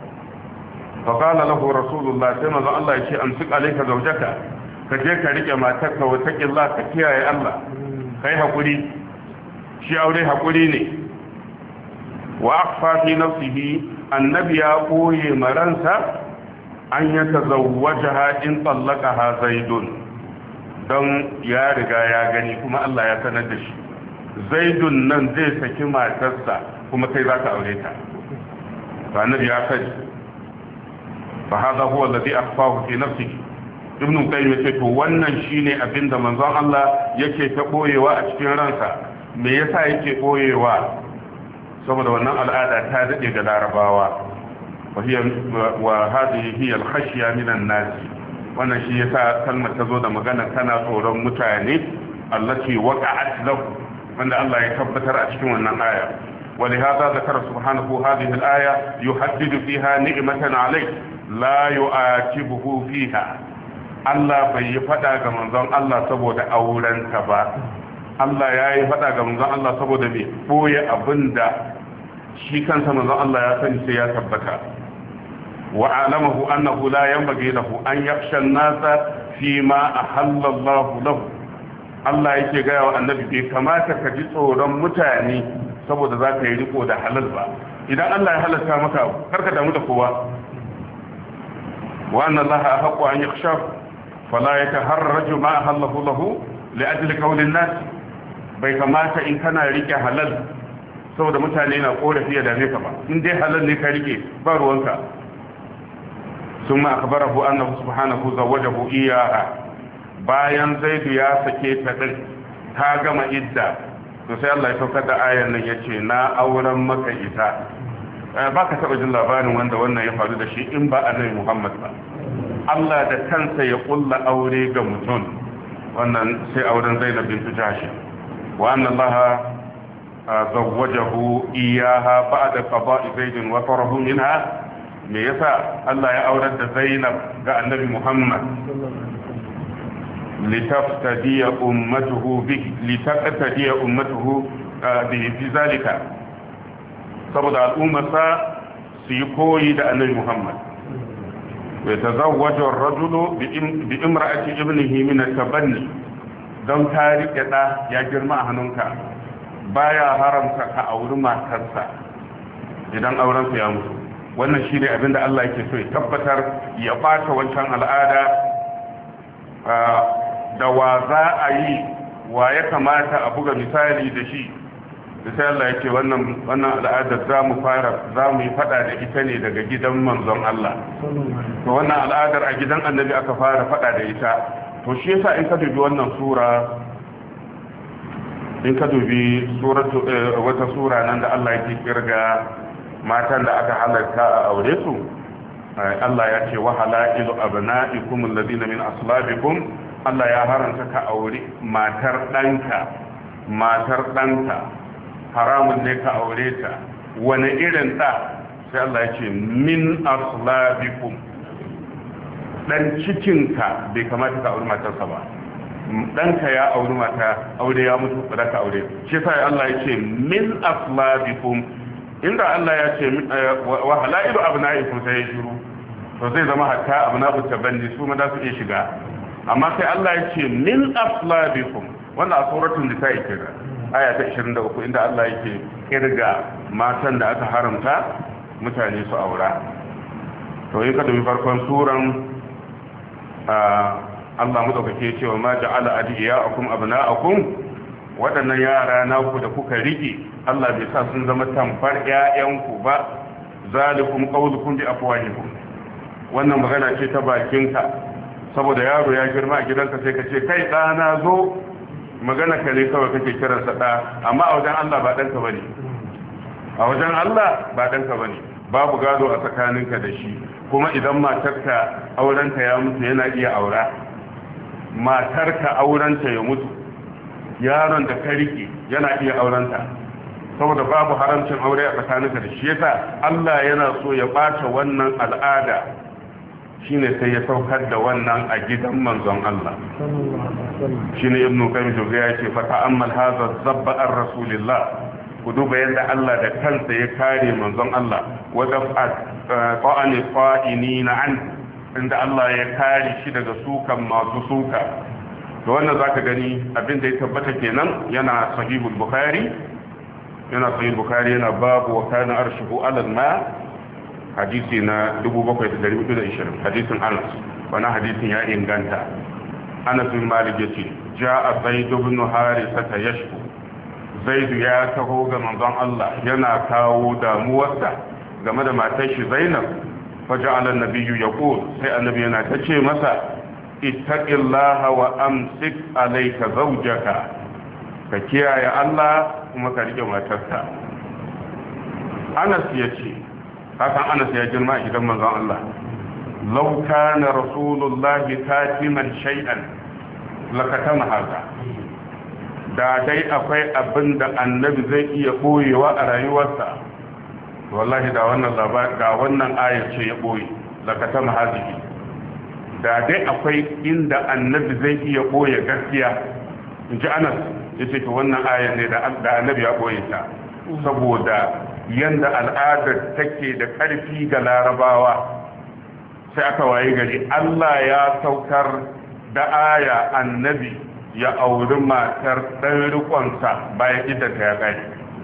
fa qala lahu rasulullah sai manzon Allah ya ce amsik alayka zawjaka ka je ka rike matarka wa taqillah ka kiyaye Allah kai hakuri shi aure hakuri ne wa akhfa fi nafsihi annabi ya koye maransa an ya tazawwajaha in tallaqaha zaidun don ya riga ya gani kuma Allah ya sanar da shi zaidun nan zai saki matarsa kuma kai zaka aure ta fa annabi ya sani fa hada huwa alladhi akhfahu fi nafsihi ibn qayyim yace to wannan shine abinda manzon Allah yake ta boyewa a cikin ransa me yasa yake boyewa saboda wannan al'ada ta dade ga larabawa wa hiya wa hadhihi hiya al-khashya min an-nas wannan shi yasa kalmar ta zo da magana tana tsoron mutane allati waqa'at lahu wanda Allah ya tabbatar a cikin wannan aya ولهذا ذكر سبحانه هذه الآية يحدد فيها نعمة عليه لا يعاتبه فيها Allah bai yi fada ga manzon Allah saboda aurenta ba Allah ya yi fada ga manzon Allah saboda me boye abinda shi kansa manzon Allah ya sani sai ya tabbata wa alamahu annahu la yanbaghi lahu an yakhsha an-nasa fi ma ahalla Allah lahu Allah yake ga wa annabi bai kamata ka ji tsoron mutane saboda za ka yi riko da halal ba idan Allah ya halalta maka karka damu da kowa wa anna Allah ahqqu an yakhshahu fala yataharraju ma halallahu lahu liajli qawli an-nas bai kamata in kana rike halal saboda mutane na korafi ya dame ka ba in dai halal ne ka rike ba ruwanka thumma akhbarahu annahu subhanahu zawwajahu iyyaha bayan zaidu ya sake ta din ta gama idda to sai Allah ya saukar da ayan nan yace na auren maka ita ba ka taba jin labarin wanda wannan ya faru da shi in ba annabi Muhammad ba Allah da kansa ya kulla aure ga mutum wannan sai auren Zainab bint Jahsh wa anna Allah zawwajahu iyyaha ba'da qada'i Zaid wa farahu minha me yasa Allah ya aurar da Zainab ga Annabi Muhammad litaftadiya ummatuhu bihi litaqtadiya ummatuhu bihi fi zalika saboda al'ummarsa su yi koyi da annabi Muhammad wa tazawwaju ar-rajulu bi imra'ati ibnihi min at-tabanni don ka rike da ya girma a hannunka baya haramta ka auri matarsa idan auren ya mutu wannan shine abinda Allah yake so ya tabbatar ya bata wancan al'ada da wa za a yi wa ya kamata a buga misali da shi da sai Allah yake wannan wannan al'adar za mu fara za mu yi fada da ita ne daga gidan manzon Allah to wannan al'adar a gidan annabi aka fara fada da ita to shi yasa in ka dubi wannan sura in ka dubi suratu wata sura nan da Allah yake kirga matan da aka halarta a aure su Allah ya ce wa halailu abna'ikum alladhina min aslabikum Allah ya haranta ka aure matar danka matar danka haramun ne ka aure ta wani irin da sai Allah ya ce min aslabikum dan cikinka bai kamata ka aure matarsa ba danka ya aure mata aure ya mutu ba ka aure shi sai Allah ya ce min aslabikum inda Allah ya ce wa halailu abna'ikum sai ya shiru to zai zama hatta abna'u tabanni su ma da su iya shiga amma sai Allah ya ce min aslabikum wannan a suratul nisa yake aya ta ishirin da uku inda Allah yake kirga matan da aka haramta mutane su aura to in ka dubi farkon suran Allah madaukake cewa ma ja'ala adiyakum abna'akum waɗannan yara naku da kuka rike Allah bai sa sun zama tamfar ƴaƴanku ba zalikum qawlukum bi afwahikum wannan magana ce ta bakinka saboda yaro ya girma a gidanka sai ka ce kai ɗana zo magana ka ne kawai kake kiransa ɗa amma a wajen Allah ba ɗanka bane a wajen Allah ba ɗanka bane babu gado a tsakaninka da shi kuma idan matarka aurenka ya mutu yana iya aura matarka aurenta ya mutu yaron da ka rike yana iya aurenta saboda babu haramcin aure a tsakaninka da shi yasa Allah yana so ya bata wannan al'ada shine sai ya saukar da wannan a gidan manzon Allah shine ibnu qayyim joga ya ce fa ta'ammal hadha zabba ar-rasulillah ku duba yadda Allah da kansa ya kare manzon Allah wa daf'at qa'ani qa'inina an inda Allah ya kare shi daga sukan masu suka to wannan zaka gani abin da ya tabbata kenan yana sahihul bukhari yana sahihul bukhari yana babu wa kana arshuhu ala al-ma hadisi na dubu bakwai da dari hudu da ishirin hadisin Anas wannan hadisin ya inganta Anas bin Malik yace ja'a Zaid ibn Harisa yashku Zaid ya taho ga manzon Allah yana kawo damuwarsa game da matar shi Zainab faja'ala an-nabiyyu yaqul sai annabi yana tace masa ittaqillaha wa amsik alayka zawjaka ka kiyaye Allah kuma ka rike matarka Anas yace hakan Anas ya girma a gidan manzon Allah law kana rasulullahi katiman shay'an lakatama haka da dai akwai abinda annabi zai iya boyewa a rayuwarsa wallahi da wannan labari da wannan ayar ce ya boye lakatama hazihi da dai akwai inda annabi zai iya boye gaskiya inji Anas yace to wannan ayar ne da annabi ya boye ta saboda yanda al'adar take da ƙarfi ga larabawa sai aka waye gari Allah ya saukar da aya annabi ya auri matar ɗan rikonsa bayan idanta ya ƙari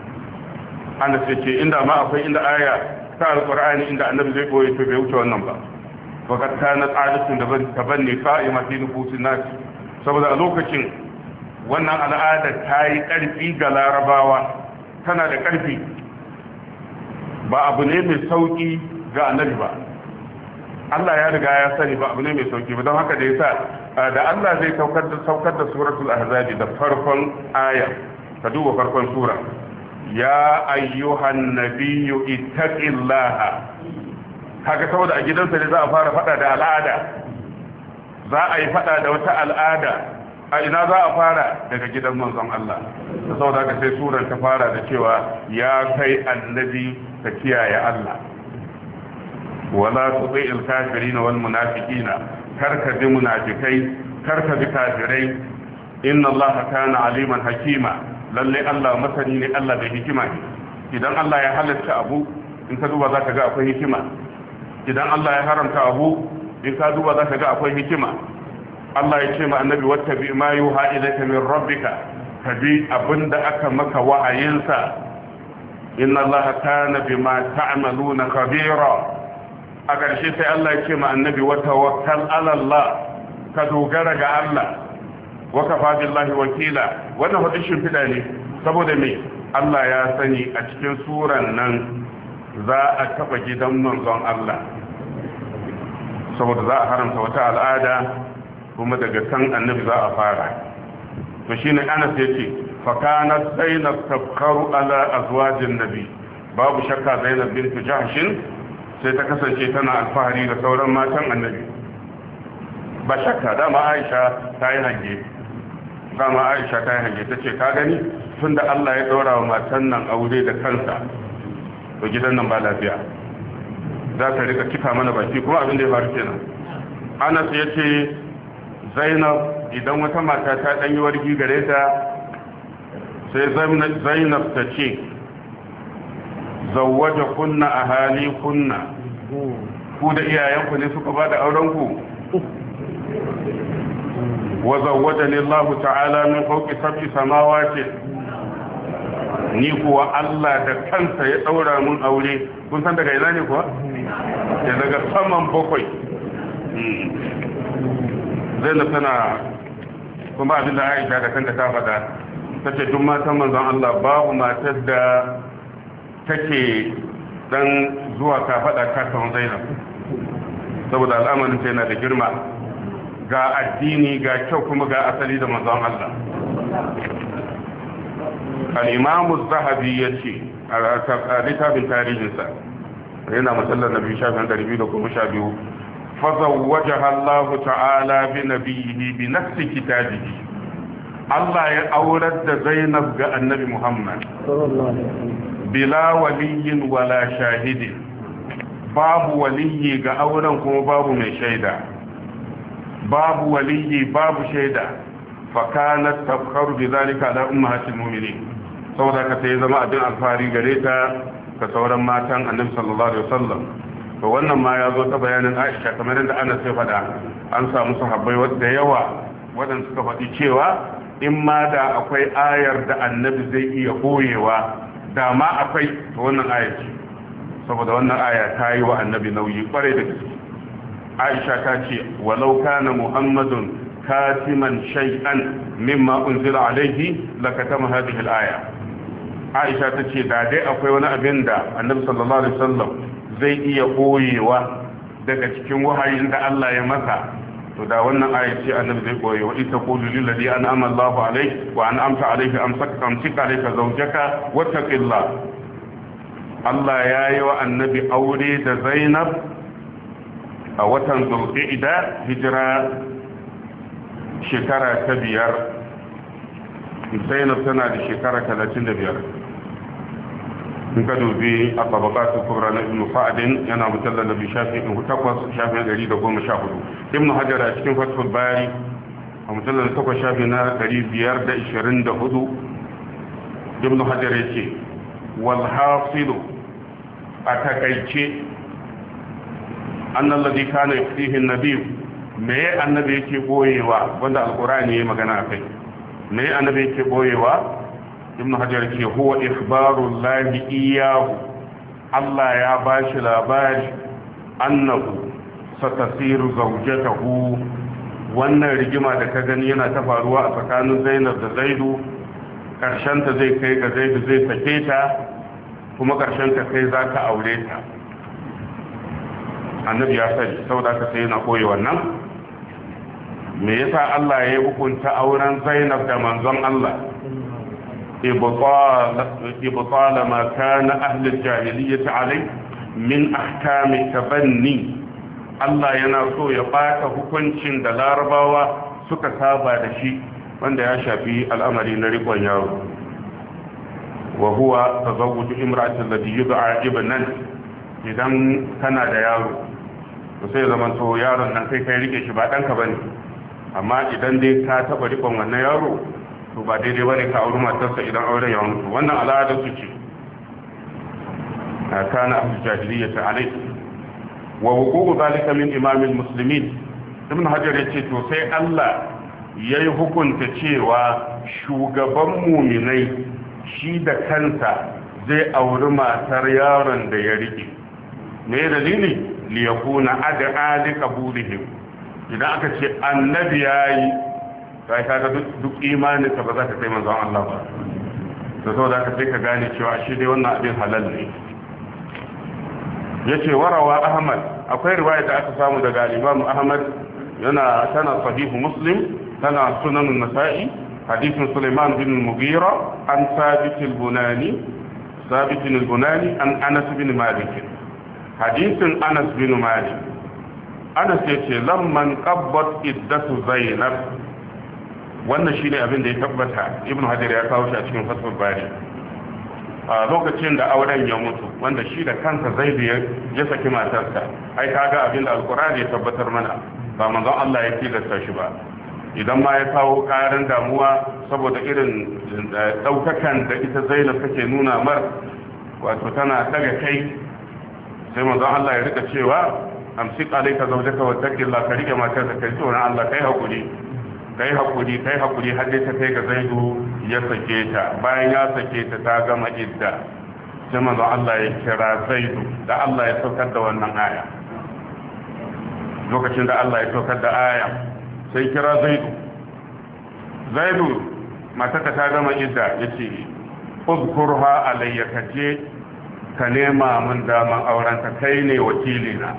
ana sai ce inda ma akwai inda aya ta alƙur'ani inda annabi zai ɓoye to bai wuce wannan ba fakat kana tsadatun da ta banne fa'ima fi nufusin nasi saboda a lokacin wannan al'adar ta yi ƙarfi ga larabawa tana da ƙarfi ba abu ne mai sauki ga annabi ba Allah ya riga ya sani ba abu ne mai sauki ba don haka da yasa da Allah zai saukar da saukar da suratul ahzab da farkon aya ka duba farkon sura ya ayyuhan nabiyyu ittaqillaha kaga saboda a gidansa ne za a fara fada da al'ada za a yi fada da wata al'ada a ina za a fara daga gidan manzon Allah saboda haka sai surar ta fara da cewa ya kai annabi ka kiyaye Allah wala tuṭi'il kafirin wal munafiqina karka bi munafikai karka bi kafirai inna Allah kana aliman hakima lalle Allah masani ne Allah bai hikima ne idan Allah ya halatta abu in ka duba zaka ga akwai hikima idan Allah ya haramta abu in ka duba zaka ga akwai hikima Allah ya ce ma annabi wattabi ma yuha ilayka min rabbika kabi abinda aka maka wa'ayinsa inna Allah kana bima ta'maluna khabira a ƙarshe sai Allah ya ce ma annabi wa tawakkal ala Allah ka dogara ga Allah wa kafa billahi wakila wannan hadishin fida ne saboda me Allah ya sani a cikin suran nan za a taba gidan manzon Allah saboda za a haramta wata al'ada kuma daga kan annabi za a fara to shine Anas yace fa kanat Zainab tabkharu ala azwajin nabi babu shakka Zainab bint Jahsh sai ta kasance tana alfahari da sauran matan annabi ba shakka dama Aisha ta yi hange dama Aisha ta yi hange tace ka gani tunda Allah ya daura wa matan nan aure da kansa to gidan nan ba lafiya za ta rika kifa mana baki kuma abin da ya faru kenan Anas yace Zainab idan wata mata ta danyi wargi gare ta sai Zainab ta ce zawwaja kunna ahali kunna ku da iyayenku ne suka bada auren ku wa zawwajani Allah ta'ala min fawqi sab'i samawati ni kuwa Allah da kansa ya daura mun aure kun san daga ina ne kuwa ya daga saman bakwai Zainab tana kuma abin da Aisha da kanta ta faɗa tace duk matan manzon Allah babu matar da take dan zuwa ka faɗa ta kan Zainab saboda al'amarin ta yana da girma ga addini ga kyau kuma ga asali da manzon Allah al-Imam az-Zahabi yace a littafin tarihinsa yana musallar nabi shafin ɗari biyu da goma sha biyu فزوجها الله تعالى بنبيه بنفس كتابه الله يا أولد زينب جاء النبي محمد بلا ولي ولا شاهد باب ولي جاء أولا كما باب من شيدا باب ولي باب شيدا فكانت تفخر بذلك على أمهات المؤمنين سودا كتيزا ما أدن الفاري قريتا كسورا ماتان النبي صلى الله عليه وسلم to wannan ma ya zo ta bayanin Aisha kamar yadda ana sai faɗa an samu sahabbai da yawa waɗanda suka faɗi cewa in ma da akwai ayar da annabi zai iya boyewa da ma akwai to wannan ayar ce saboda wannan aya ta yi wa annabi nauyi kwarai da gaske Aisha ta ce walau kana Muhammadun katiman shay'an mimma unzila alayhi lakatama hadhihi al-aya Aisha ta ce da dai akwai wani abin da annabi sallallahu alaihi wasallam zai iya koyewa daga cikin wahayin da Allah ya masa to da wannan ayat ce annabi zai koye wa ita qulu lil ladhi an'ama Allahu alayhi wa an'amta alayhi amsaka amsika alayka zawjaka wattaqillah Allah ya yi wa annabi aure da Zainab a watan Zulqa'da hijira shekara ta biyar Zainab tana da shekara talatin da biyar in ka dubi a tabakatun kubra na ibn fa'adin yana mutallar da bishafin takwas shafin ɗari da goma sha hudu ibn hajar a cikin fatul bayani a mutallar takwas shafi na ɗari biyar da ishirin da hudu ibn hajar ya ce walhasilu a takaice annan ladi kana fihin nabi me annabi yake boyewa wanda alkurani ya magana a kai me annabi yake boyewa ibn hajar ce huwa ikhbarul lahi iyahu Allah ya bashi labari annahu satasiru zawjatahu wannan rigima da ka gani yana ta faruwa a tsakanin Zainab da Zaidu karshen ta zai kai ga Zaidu zai sake ta kuma karshen ta kai zaka aure ta annabi ya sani saboda ka sai yana koyi wannan me yasa Allah ya hukunta auren Zainab da manzon Allah إبطال, إبطال ما كان أهل الجاهلية عليه من أحكام التبني الله ينصو يقاك hukuncin da larabawa suka saba da shi wanda ya shafi al'amari na rikon yaro wa huwa tazawwuj imra'atin allati yud'a ibnan idan kana da yaro to sai zaman to yaron nan kai kai rike shi ba danka bane amma idan dai ka taba rikon wannan yaro to ba daidai bane ka auri matarsa idan auren ya mutu wannan al'ada su ce kana ahlul jahiliyyah alai wa wuqu'u zalika min imamil muslimin ibn hajar yace to sai Allah yayi hukunta cewa shugaban mu'minai shi da kansa zai auri matar yaron da ya rike me dalili li yakuna ad'a li qabulihim idan aka ce annabi yayi sai kaga duk imanin ka ba za ka kai manzon Allah ba to saboda ka sai ka gane cewa shi dai wannan abin halal ne yace warawa ahmad akwai riwaya da aka samu daga imam ahmad yana tana sahihu muslim tana sunan an-nasa'i hadithun sulaiman bin mughira an sabit al-bunani sabit al-bunani an anas bin malik hadithun anas bin malik anas yace lamman qabbat iddatu zainab wannan shine abin da ya tabbata ibnu hajar ya kawo shi a cikin fathul bari a lokacin da auren ya mutu wanda shi da kansa zaidu ya saki matarsa ai kaga abin da alkurani ya tabbatar mana ba manzon Allah ya tilasta shi ba idan ma ya kawo karin damuwa saboda irin daukakan da ita Zainab take nuna mar wato tana daga kai sai manzon Allah ya rika cewa amsik alayka zawjaka wattaqillah ka rike matarka kai tsoron Allah kai hakuri kai hakuri kai hakuri har dai ta kai ga Zaidu ya sake ta bayan ya sake ta ta gama idda sai manzon Allah ya kira Zaidu da Allah ya saukar da wannan aya lokacin da Allah ya saukar da aya sai kira Zaidu Zaidu mataka ta gama idda yace uzkurha alayya kaje ka nema min daman auren ka kai ne wakili na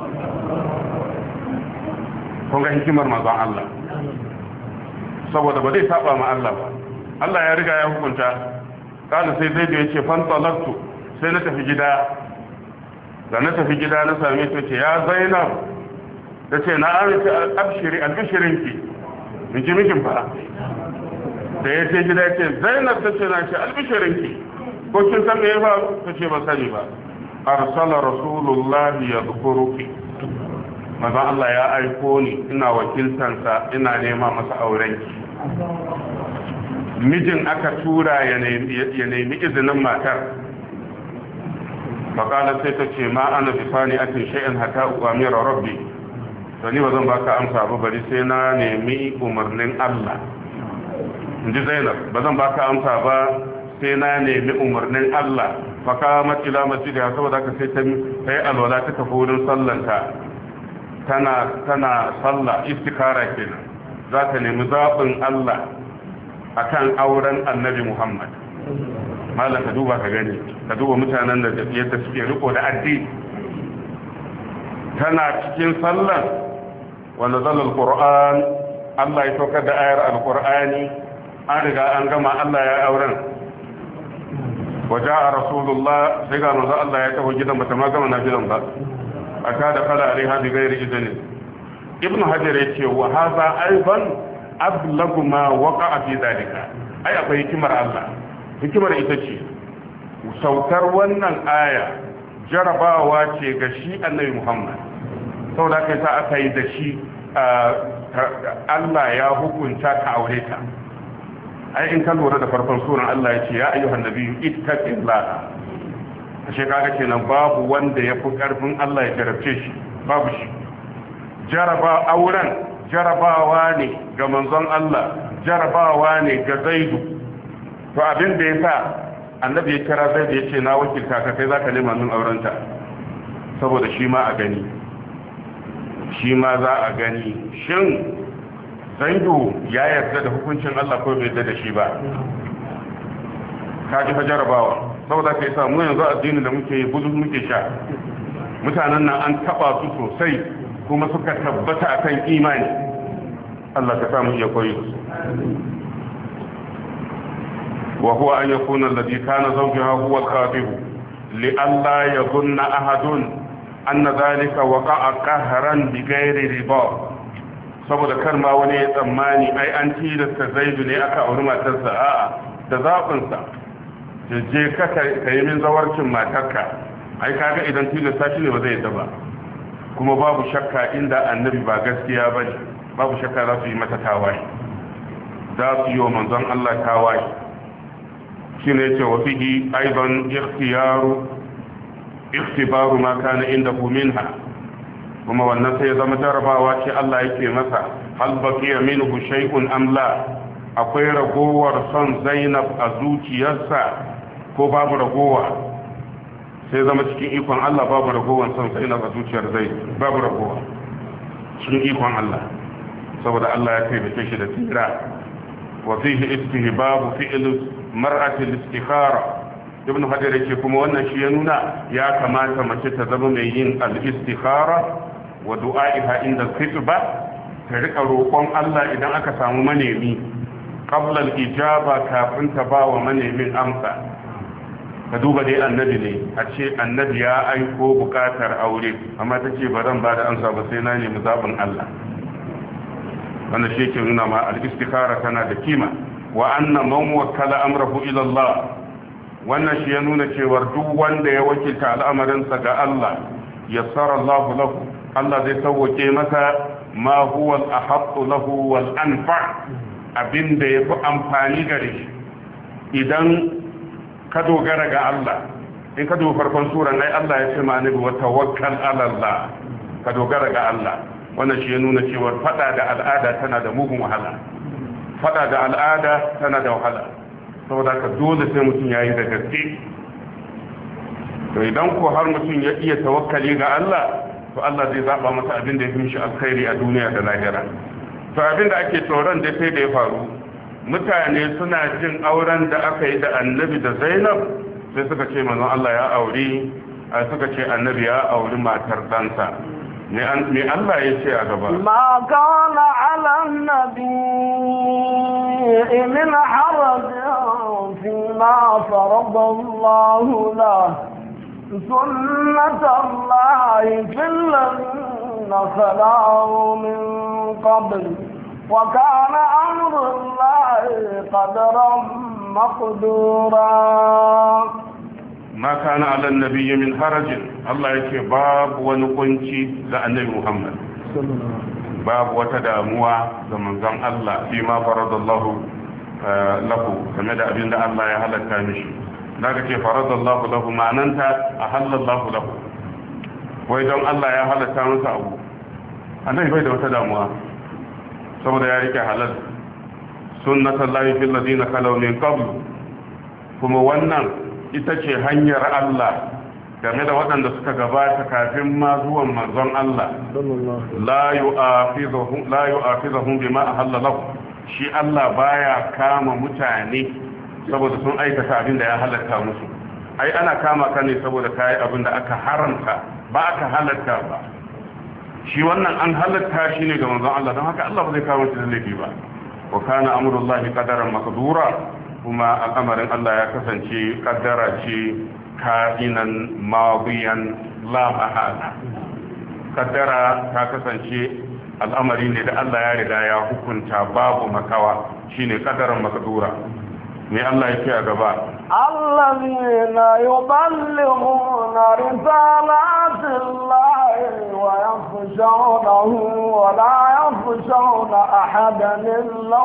kun ga hikimar manzon Allah saboda ba zai saba ma Allah ba Allah ya riga ya hukunta kana sai zai da yace fan talaqtu sai na tafi gida da na tafi gida na same ta ce ya Zainab tace na amince abshiri albishirinki in ji mikin fa da yace gida yace Zainab tace na ce albishirinki ko kin san me ya faru tace ba sani ba arsala rasulullahi yadhkuruki maza Allah ya aiko ni ina wakiltansa ina nema masa aurenki mijin aka tura ya nemi izinin matar faƙalar sai ta ce ma ana bisani atin sha'in hata ukwamira rabbi to ni ba zan baka amsa ba bari sai na nemi umarnin Allah in ji Zainab ba zan baka amsa ba sai na nemi umarnin Allah faka matila masjida saboda ka sai ta yi alwala ta tafi wurin sallanta tana tana sallah istikara kenan za ta nemi zaɓin Allah akan auren annabi Muhammad malam ka duba ka gani ka duba mutanen da yadda suke riko da addini tana cikin sallar wa nazala alquran Allah ya saukar da ayar alqurani an riga an gama Allah ya auren waja'a rasulullah sai ga manzo Allah ya taho gidan bata ma gama nafilan ba aka da kala alaiha bi ghairi idni ibn hajar yace wa hadha aidan ablagu ma waqa'a fi dalika ai akwai hikimar Allah hikimar ita ce saukar wannan aya jarabawa ce ga shi annabi Muhammad saboda kai ta aka yi da shi Allah ya hukunta ka aure ta ai in ka lura da farkon suran Allah ya ce ya ayyuhan nabiyyu ittaqillaha ashe kaga kenan babu wanda ya fi karfin Allah ya jarabce shi babu shi jaraba auren jarabawa ne ga manzon Allah jarabawa ne ga Zaidu to abin da yasa annabi ya kira Zaidu ya ce na wakilta ka kai zaka nema min aurenta saboda shi ma a gani shi ma za a gani shin Zaidu ya yarda da hukuncin Allah ko bai yarda da shi ba ka ji fa jarabawa saboda kai sa mu yanzu addini da muke yi buzu muke sha mutanen nan an taba su sosai kuma suka tabbata akan imani Allah ka samu iya koyi wa huwa an yakuna alladhi kana zawjuha huwa al-khatib li alla yadhunna ahadun anna dhalika waqa'a qahran bi ghairi riba saboda kar ma wani ya tsammani ai an tilasta Zaidu ne aka auri matarsa a'a da zabin sa je ka kai min zawarcin matarka ai kaga idan tilasta shi ne ba zai yadda ba kuma babu shakka inda annabi ba gaskiya bane babu shakka za su yi mata tawaye za su yi wa manzon Allah tawaye shine yace wa fihi aidan ikhtiyaru ikhtibaru ma kana indahu minha kuma wannan sai ya zama jarabawa ce Allah yake masa hal baqiya minhu shay'un am la akwai ragowar son Zainab a zuciyarsa ko babu ragowa sai zama cikin ikon Allah babu ragowar son Zainab a zuciyar Zainab babu ragowa cikin ikon Allah saboda Allah ya taimake shi da tsira wa fihi istihbabu fi'l mar'ati al-istikhara ibn hajar yake kuma wannan shi ya nuna ya kamata mace ta zama mai yin al-istikhara wa du'a'iha inda al-khitba ta rika roƙon Allah idan aka samu manemi qabla al-ijaba kafin ta ba wa manemin amsa ka duba dai annabi ne a ce annabi ya aiko bukatar aure amma ta ce ba zan ba da amsa ba sai na nemi zaɓin Allah wannan shi ke nuna ma al-istikhara tana da kima wa anna man wakkala amrahu ila Allah wannan shi ya nuna cewa duk wanda ya wakilta al'amarinsa ga Allah yassara Allah lahu Allah zai sauke masa ma huwa al-ahaqqu lahu wal anfa abinda yafi amfani gare shi idan ka dogara ga Allah in ka duba farkon suran ai Allah ya ce ma annabi wa tawakkal ala Allah ka dogara ga Allah wannan shi ya nuna cewa fada da al'ada tana da mugun wahala fada da al'ada tana da wahala saboda ka dole sai mutum yayi da gaske to idan ko har mutum ya iya tawakkali ga Allah to Allah zai zaba masa abin da ya fi mishi alkhairi a duniya da lahira to abin da ake tsoron da sai da ya faru mutane suna jin auren da aka yi da annabi da Zainab sai suka ce manzon Allah ya aure suka ce annabi ya auri matar ɗansa me Allah ya ce a gaba ma kana ala annabi min haraj fi ma farada Allah la sunnata Allah fil ladina khalaqu min qabl wa kana amru Allah qadaran maqdura ما كان على النبي من حرج الله yake babu wani kunci ga annabi Muhammad babu wata damuwa ga manzon Allah fi ma faradallahu lahu game da abin da Allah ya halatta mishi daga ce faradallahu lahu ma'ananta ahallallahu lahu wai don Allah ya halatta masa abu annabi bai da wata damuwa saboda ya rike halal sunnatullahi fil ladina khalaw min qabl kuma wannan ita ce hanyar Allah game da waɗanda suka gabata kafin ma zuwan manzon Allah la yu'afizuhum la yu'afizuhum bima ahalla lahu shi Allah baya kama mutane saboda sun aikata abin da ya halatta musu ai ana kama ka ne saboda kai abin da aka haramta ba aka halatta ba shi wannan an halatta shi ne ga manzon Allah don haka Allah ba zai kama shi da laifi ba wa kana amrullahi qadaran maqdura kuma al'amarin Allah ya kasance kaddara ce ka'inan madiyan la mahala kaddara ta kasance al'amari ne da Allah ya riga ya hukunta babu makawa shine kaddaran makdura me Allah yake a gaba allazina yuballighuna risalatillahi wa yakhshawnahu wa la yakhshawna ahadan illa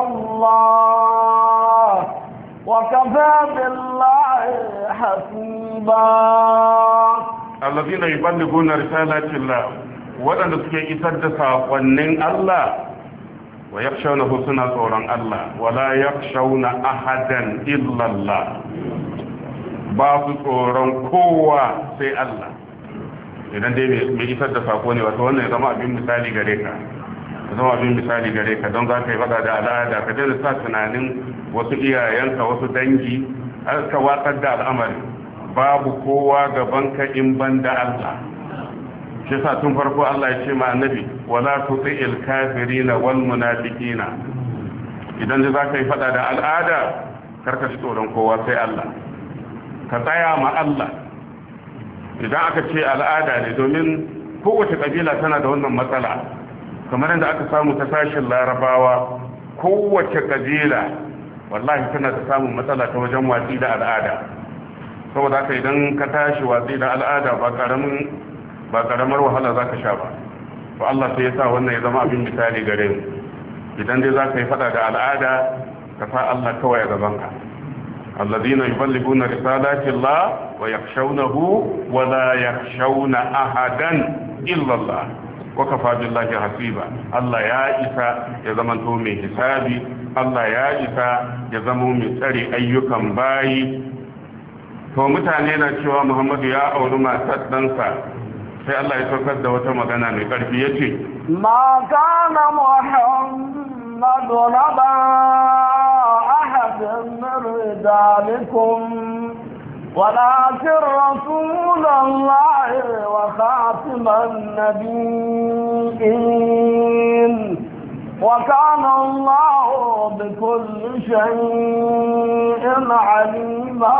Allah وكفى بالله حسيبا الذين يبلغون رسالات الله waɗanda suke isar da saƙonnin Allah wa yakhshawna suna tsoron Allah wala yakhshawna ahadan illa Allah ba su tsoron kowa sai Allah idan dai mai isar da saƙo ne wato wannan ya zama abin misali gare ka zama abin misali gare ka don za ka yi faɗa da al'ada ka daina sa tunanin wasu iyayenka wasu dangi ka watsar da al'amari babu kowa gaban ka in ban da Allah shi sa tun farko Allah ya ce ma annabi wala tuti'il kafirina wal munafiqina idan da za ka yi faɗa da al'ada karka shi tsoron kowa sai Allah ka tsaya ma Allah idan aka ce al'ada ne domin kowace kabila tana da wannan matsala kamar yadda aka samu ta sashin larabawa kowace kabila wallahi tana ta samun matsala ta wajen watsi da al'ada saboda haka idan ka tashi watsi da al'ada ba karamin ba karamar wahala zaka sha ba to Allah sai ya sa wannan ya zama abin misali gare mu idan dai za ka yi fada da al'ada ka sa Allah kawai a gabanka alladhina yuballighuna risalati Allah wa yakhshawnahu wa la yakhshawna ahadan illa Allah wa kafa billahi hasiba Allah ya isa ya zama to mai hisabi Allah ya isa ya zama mai tsare ayyukan bayi to mutane na cewa Muhammadu ya auri matar ɗansa sai Allah ya saukar da wata magana mai ƙarfi yace ma kana Muhammadu naba ahadin min rijalikum ولكن رسول الله وخاتم النبيين وكان الله بكل شيء عليما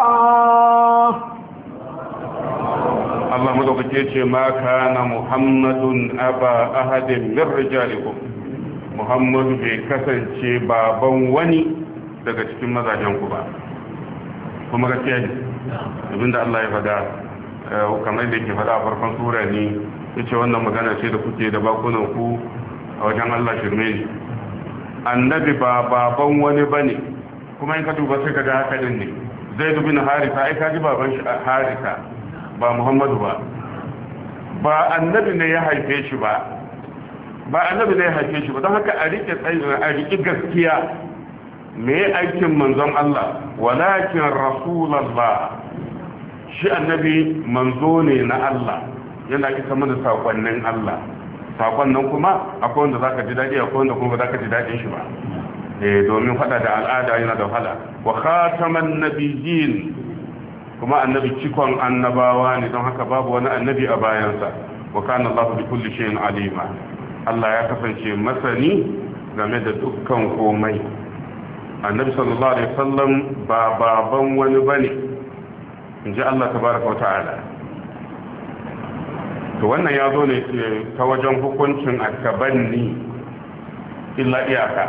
Allah madaukake ce ma kana Muhammadun aba ahadin min rijalikum Muhammadu bai kasance baban wani daga cikin mazajen ku ba kuma gaskiya ne abinda Allah ya fada kamar da yake fada a farkon sura ne yace wannan magana ce da kuke da bakunan ku a wajen Allah shirme ne annabi ba baban wani bane kuma in ka duba sai ka ga haka din ne Zaid bin Haritha ai ka ji baban shi Haritha ba Muhammadu ba ba annabi ne ya haife shi ba ba annabi ne ya haife shi ba don haka a rike tsayi a rike gaskiya me aikin manzon Allah walakin rasulullah shi annabi manzo ne na Allah yana kisa mana sakonnin Allah sakonnin kuma akwai wanda zaka ji dadi akwai wanda kuma zaka ji dadin shi ba eh domin fada da al'ada yana da wahala wa khataman nabiyyin kuma annabi cikon annabawa ne don haka babu wani annabi a bayansa wa kana Allah bi kulli shay'in alima Allah ya kasance masani game da dukkan komai annabi sallallahu alaihi wasallam ba baban wani bane inji Allah tabaaraka wa ta'ala to wannan ya zo ne ta wajen hukuncin akabanni illa iyaka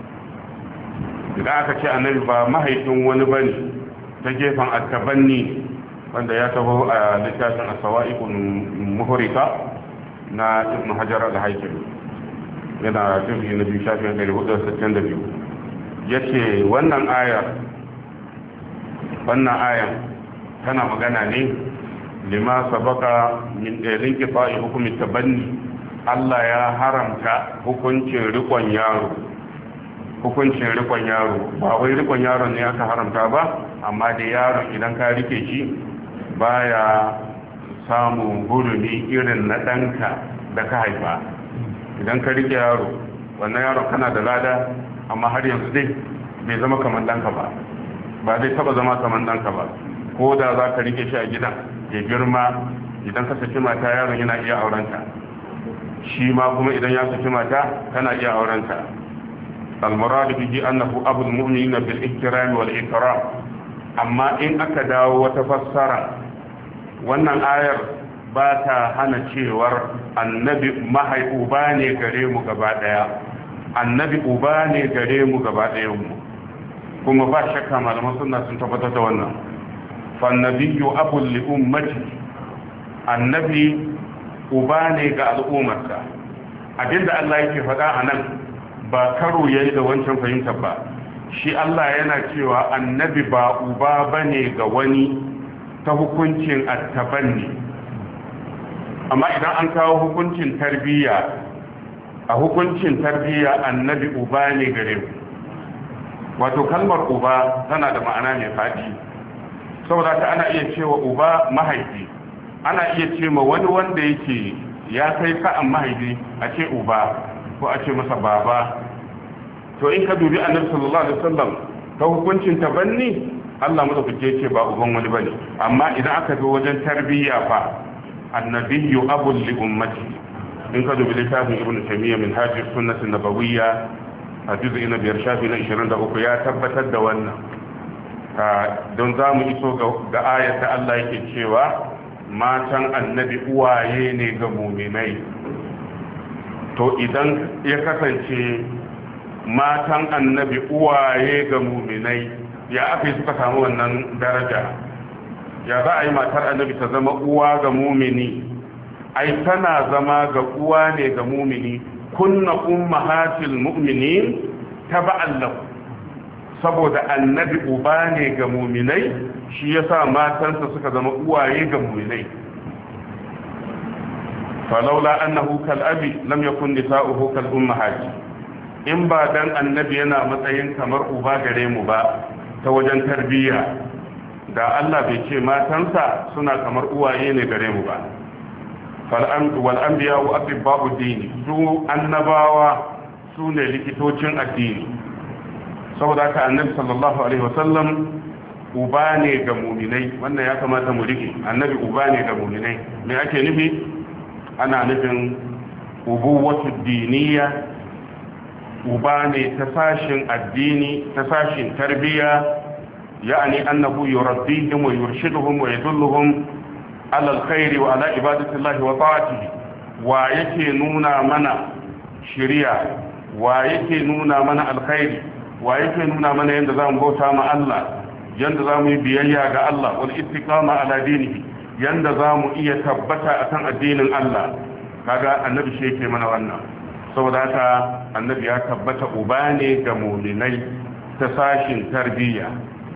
idan aka ce annabi ba mahaifin wani bane ta gefen akabanni wanda ya taho a littafin as-sawa'iqul muhrika na ibn hajar al-haythami yana cikin nabi shafin ɗari hudu da sittin da biyu yace wannan ayar wannan ayar tana magana ne lima sabaka min irin kifa'i hukumi tabanni Allah ya haramta hukuncin rikon yaro hukuncin rikon yaro ba wai rikon yaron ne aka haramta ba amma da yaron idan ka rike shi baya samun gurumi irin na danka da ka haifa idan ka rike yaro wannan yaron kana da lada amma har yanzu dai bai zama kamar danka ba ba zai taba zama kamar danka ba ko da za ka rike shi a gidan ya girma idan ka saki mata yaron yana iya aurenta shi ma kuma idan ya saki mata kana iya aurenta al-murad bihi annahu abul mu'minina bil ihtiram wal ikram amma in aka dawo wata fassara wannan ayar ba ta hana cewar annabi mahaifuba ne gare mu gaba daya annabi uba ne gare mu gaba ɗayan mu kuma ba shakka malaman sunna sun tabbatar da wannan fa annabiyyu abul li ummati annabi uba ne ga al'ummarsa abinda Allah yake faɗa anan ba karo yayi da wancan fahimtar ba shi Allah yana cewa annabi ba uba bane ga wani ta hukuncin at-tabanni amma idan an kawo hukuncin tarbiyya a hukuncin tarbiyya annabi uba ne gare mu wato kalmar uba tana da ma'ana mai faɗi saboda ta ana iya cewa uba mahaifi ana iya ce ma wani wanda yake ya kai sa'an mahaifi a ce uba ko a ce masa baba to in ka dubi annabi sallallahu alaihi wasallam ta hukuncin tabanni Allah madaukake ce ba uban wani bane amma idan aka zo wajen tarbiyya fa annabiyyu abul li ummati in ka dubi littafin ibn taymiyyah min hajj sunnah an-nabawiyya a juz'i na biyar shafi na ishirin da uku ya tabbatar da wannan don za mu iso ga ayat da Allah yake cewa matan annabi uwaye ne ga muminai to idan ya kasance matan annabi uwaye ga muminai ya aka yi suka samu wannan daraja ya za a yi matar annabi ta zama uwa ga mumini ai tana zama ga uwa ne ga mumini kunna ummahatil mu'minin taba'an lahu, saboda annabi uba ne ga mu'minai shi yasa matansa suka zama uwaye ga mu'minai. falaula annahu kal abi lam yakun nisa'uhu kal ummahati, in ba dan annabi yana matsayin kamar uba gare mu ba ta wajen tarbiyya, da Allah bai ce matansa suna kamar uwaye ne gare mu ba. wal anbiya wa atibba'u dini, su annabawa su ne likitocin addini, saboda haka annabi sallallahu alaihi wasallam uba ne ga mu'minai. wannan ya kamata mu rike, annabi uba ne ga mu'minai. me ake nufi? ana nufin ubuwatu diniya, uba ne ta sashin addini, ta sashin tarbiyya, ya'ani annahu yurabbihim wa yurshiduhum wa yadulluhum ala alkhairi wa ala ibadatillahi wa ta'atihi. wa yake nuna mana shari'a, wa yake nuna mana alkhairi, wa yake nuna mana yanda zamu bauta ma Allah, yanda zamu yi biyayya ga Allah, wal istiqama ala dinihi, yanda zamu iya tabbata akan addinin Allah. kaga annabi shi yake mana wannan. saboda haka annabi ya tabbata uba ne ga mu'minai ta sashin tarbiyya.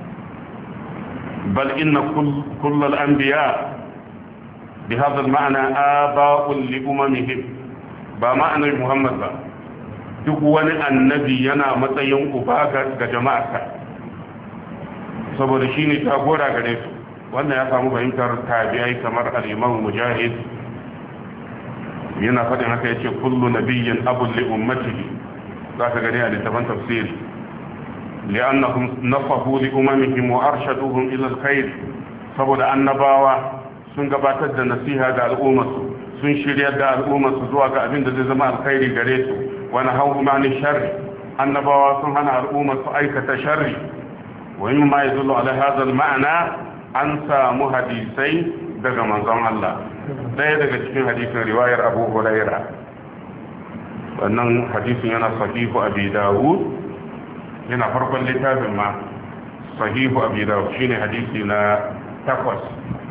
bal inna kull al-anbiya bi hadha al-ma'na aba'un li umamihim, ba ma'anar Muhammad ba, duk wani annabi yana matsayin uba ga jama'arsa, saboda shine jagora gare su. wannan ya samu fahimtar tabi'ai kamar al-Imam Mujahid, yana faɗin haka yace kullu nabiyyin abul li ummatihi, zaka gani a littafin tafsiri, li'annahum nafahu li umamihim wa arshaduhum ila al-khair, saboda annabawa sun gabatar da nasiha ga al'ummarsu, sun shiryar da al'ummarsu zuwa ga abin da zai zama alkhairi gare su, wa nahawu ma'ani sharri, annabawa sun hana al'ummarsu aikata sharri. wa mimma yadullu ala hadha al-ma'na, an samu hadisai daga manzon Allah. ɗaya daga cikin hadisin riwayar Abu Huraira, wannan hadisin yana sahihu Abi Dawud, yana farkon littafin ma sahihu Abi Dawud, shine hadisi na takwas.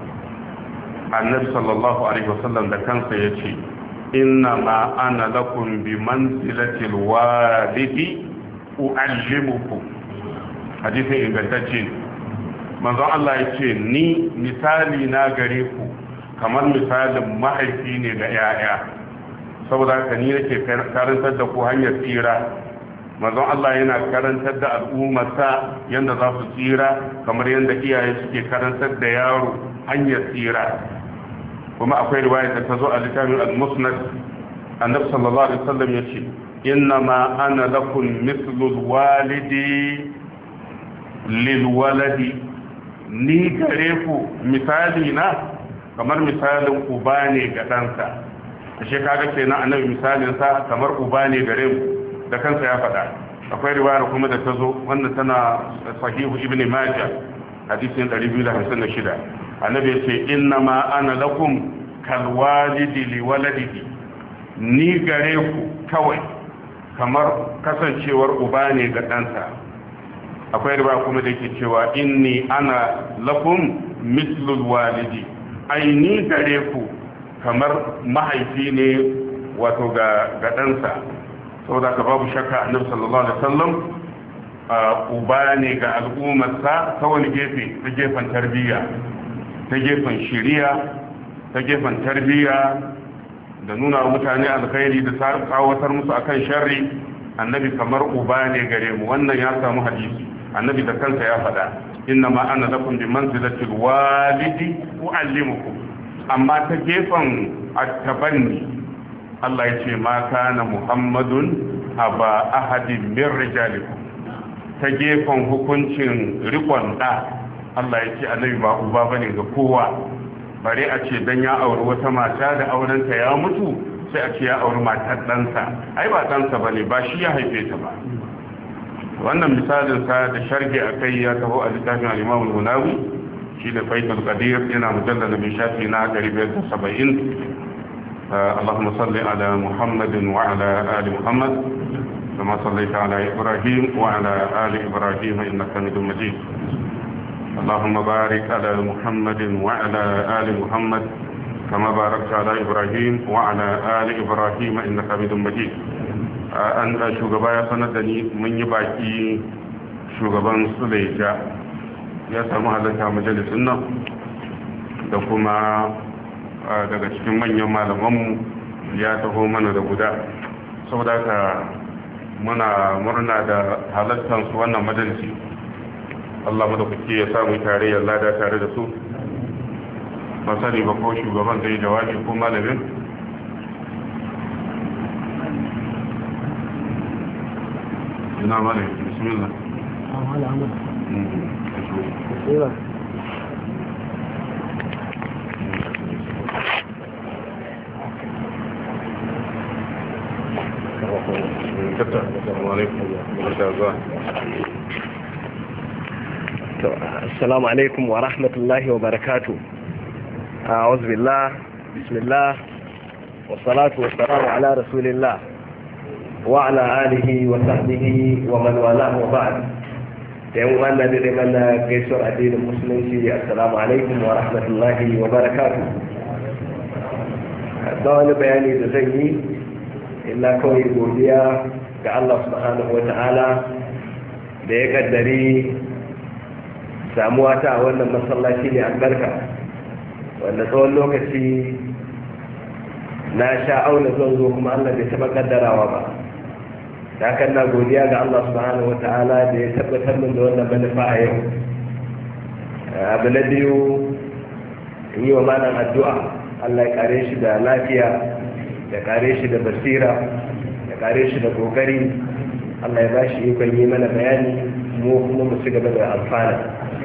annabi sallallahu alaihi wasallam da kansa yace inna ma ana lakum bi manzilati alwalidi uallimukum, hadisin ingantacce. manzon Allah yace ni misali na gare ku kamar misalin mahaifi ne ga yaya, saboda haka ni nake karantar da ku hanyar tsira. manzon Allah yana karantar da al'ummarsa yanda za su tsira kamar yanda iyaye suke karantar da yaro hanyar tsira. kuma akwai riwaya da ta zo a littafin al-musnad, annabi sallallahu alaihi wasallam yace inna ma ana lakum mithlu walidi lil waladi, ni gare ku misali na kamar misalin uba ne ga ɗansa. ashe kaga kenan annabi misalin sa kamar uba ne gare mu, da kansa ya faɗa. akwai riwaya kuma da ta zo wannan tana sahihu ibn majah hadisin ɗari biyu da hamsin da shida. annabi ya ce inna ma ana lakum kalwalidi liwaladihi, ni gare ku kawai kamar kasancewar uba ne ga ɗansa. akwai riba kuma da ke cewa inni ana lakum mislul walidi, ai ni gare ku kamar mahaifi ne wato ga ɗansa. saboda ka babu shakka annabi sallallahu alaihi wasallam uba ne ga al'ummarsa ta wani gefe, ta gefen tarbiyya, ta gefen shiriya, ta gefen tarbiyya da nuna wa mutane alkhairi da tsawatar musu akan sharri. annabi kamar uba ne gare mu. wannan ya samu hadisi, annabi da kansa ya faɗa inna ma ana lakum bi manzilati alwalidi uallimukum. amma ta gefen at-tabanni, Allah ya ce ma kana muhammadun aba ahadin min rijalikum. ta gefen hukuncin rikon da, Allah ya ce annabi ba uba bane ga kowa. bare a ce dan ya auri wata mata da aurenta ya mutu sai a ce ya auri matar ɗansa. ai ba ɗansa bane, ba shi ya haife ta ba. wannan misalin sa da sharhi akai ya taho a littafin al-Imam al-Munawi, shi da Faidul Qadir, yana mujallad bi shafi na ɗari biyar da saba'in. اللهم صل على محمد وعلى آل محمد كما صليت على إبراهيم وعلى آل إبراهيم إنك حميد مجيد. اللهم بارك على محمد وعلى آل محمد كما باركت على إبراهيم وعلى آل إبراهيم إنك حميد مجيد. an shugaba ya sanar da ni mun yi baki shugaban Suleja ya samu halarta majalisun nan da kuma daga cikin manyan malamanmu ya taho mana da guda saboda haka muna murna da halartar su wannan majalisi. Allah madaukaki ya samu tare ya lada tare da su. ba sani ba ko shugaban zai jawabi ko malamin. ina malamin bismillah. Assalamu alaikum wa rahmatullahi wa barakatuh. A'udhu billah, bismillah, wa salatu wa salamu ala rasulillah wa ala alihi wa sahbihi wa man wala wa ba'd. Yan wannan da mana gaisuwar addinin musulunci, assalamu alaikum wa rahmatullahi wa barakatuh. Da wani bayani da zan yi illa kawai godiya ga Allah subhanahu wa ta'ala da ya kaddari samuwa ta a wannan masallaci ne albarka, wanda tsawon lokaci na sha auna zan zo kuma Allah bai taɓa kaddarawa ba. da kan na godiya ga Allah subhanahu wa ta'ala da ya tabbatar min da wannan manufa a yau. Abu na biyu, in yi wa malam addu'a Allah ya kare shi da lafiya, ya kare shi da basira, ya kare shi da kokari. Allah ya bashi ikon yi mana bayani, mu kuma mu ci gaba da amfana.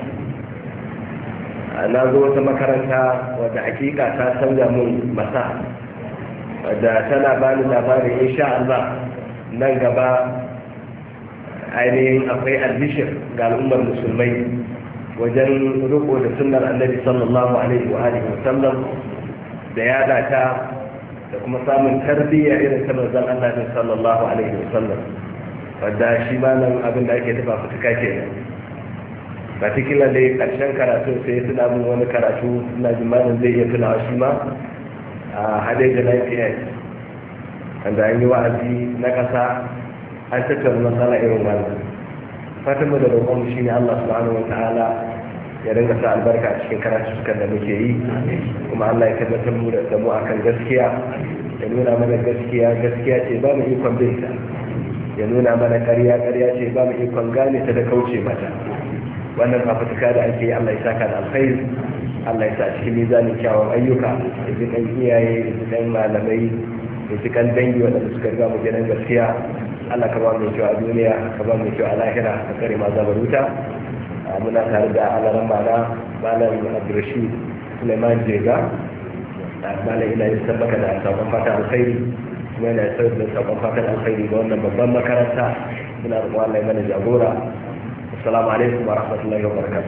Na zo wata makaranta wadda hakika ta canza mun masa, wadda tana bani labarin insha Allah nan gaba ainihin akwai albishir ga al'ummar musulmai wajen riko da sunnar annabi sallallahu alaihi wa alihi wa sallam da yada ta da kuma samun tarbiyya irin ta manzon Allah sallallahu alaihi wa sallam, wadda shi ma nan abin da ake tafa fituka kenan. particular dai karshen karatu sai tuna mun wani karatu na jimanin zai iya tunawa shi ma a hadai da lafiya wanda an yi wa'azi na ƙasa an tattauna matsala irin wannan. fatan mu da roƙon shi ne Allah subhanahu wata'ala ya ringa sa albarka a cikin karatukan da muke yi, kuma Allah ya tabbatar mu da mu akan gaskiya, ya nuna mana gaskiya gaskiya ce ba mu ikon binta, ya nuna mana ƙarya ƙarya ce ba mu ikon gane ta da kauce mata. wannan fafutuka da ake yi Allah ya saka da alkhairi, Allah ya sa cikin mizanin kyawun ayyuka, da jikan iyaye, da jikan malamai, da jikan dangi waɗanda suka riga mu gidan gaskiya. Allah ka ba mu kyau a duniya, ka ba mu kyau a lahira, ka kare ma zabar wuta. Muna tare da alaran mana malam Abdurrashid Suleiman Jega, malam ina yin sabbaka da sabon fatan alkhairi, kuma yana yin da sabon fatan alkhairi ga wannan babban makaranta. Muna roƙon Allah ya mana jagora. Assalamu alaikum wa rahmatullahi wa barakatuh.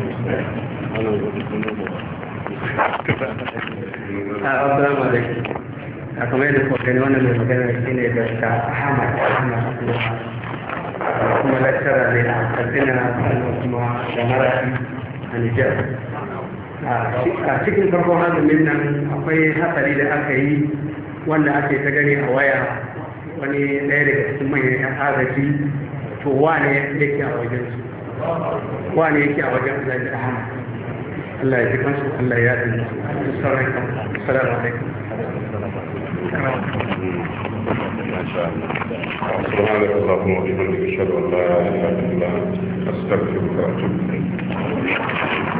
Assalamu alaikum. A kamar yadda kuka gani wannan mai magana shi ne da ta Ahmad Ahmad Abdullah, kuma lecturer ne a Katsina sannan kuma da Marashi a Nijar. A cikin farkon azumin nan akwai hatsari da aka yi wanda ake ta gani a waya, wani ɗaya daga cikin manyan yan agaji to wane yake a wajen su, wane yake a wajen Allah da Ahmad. Allah ya ji kansu, Allah ya yi su sauran kan. Assalamu alaikum. سبحانك اللهم وبحمدك اشهد ان لا اله الا انت استغفرك واتوب اليك.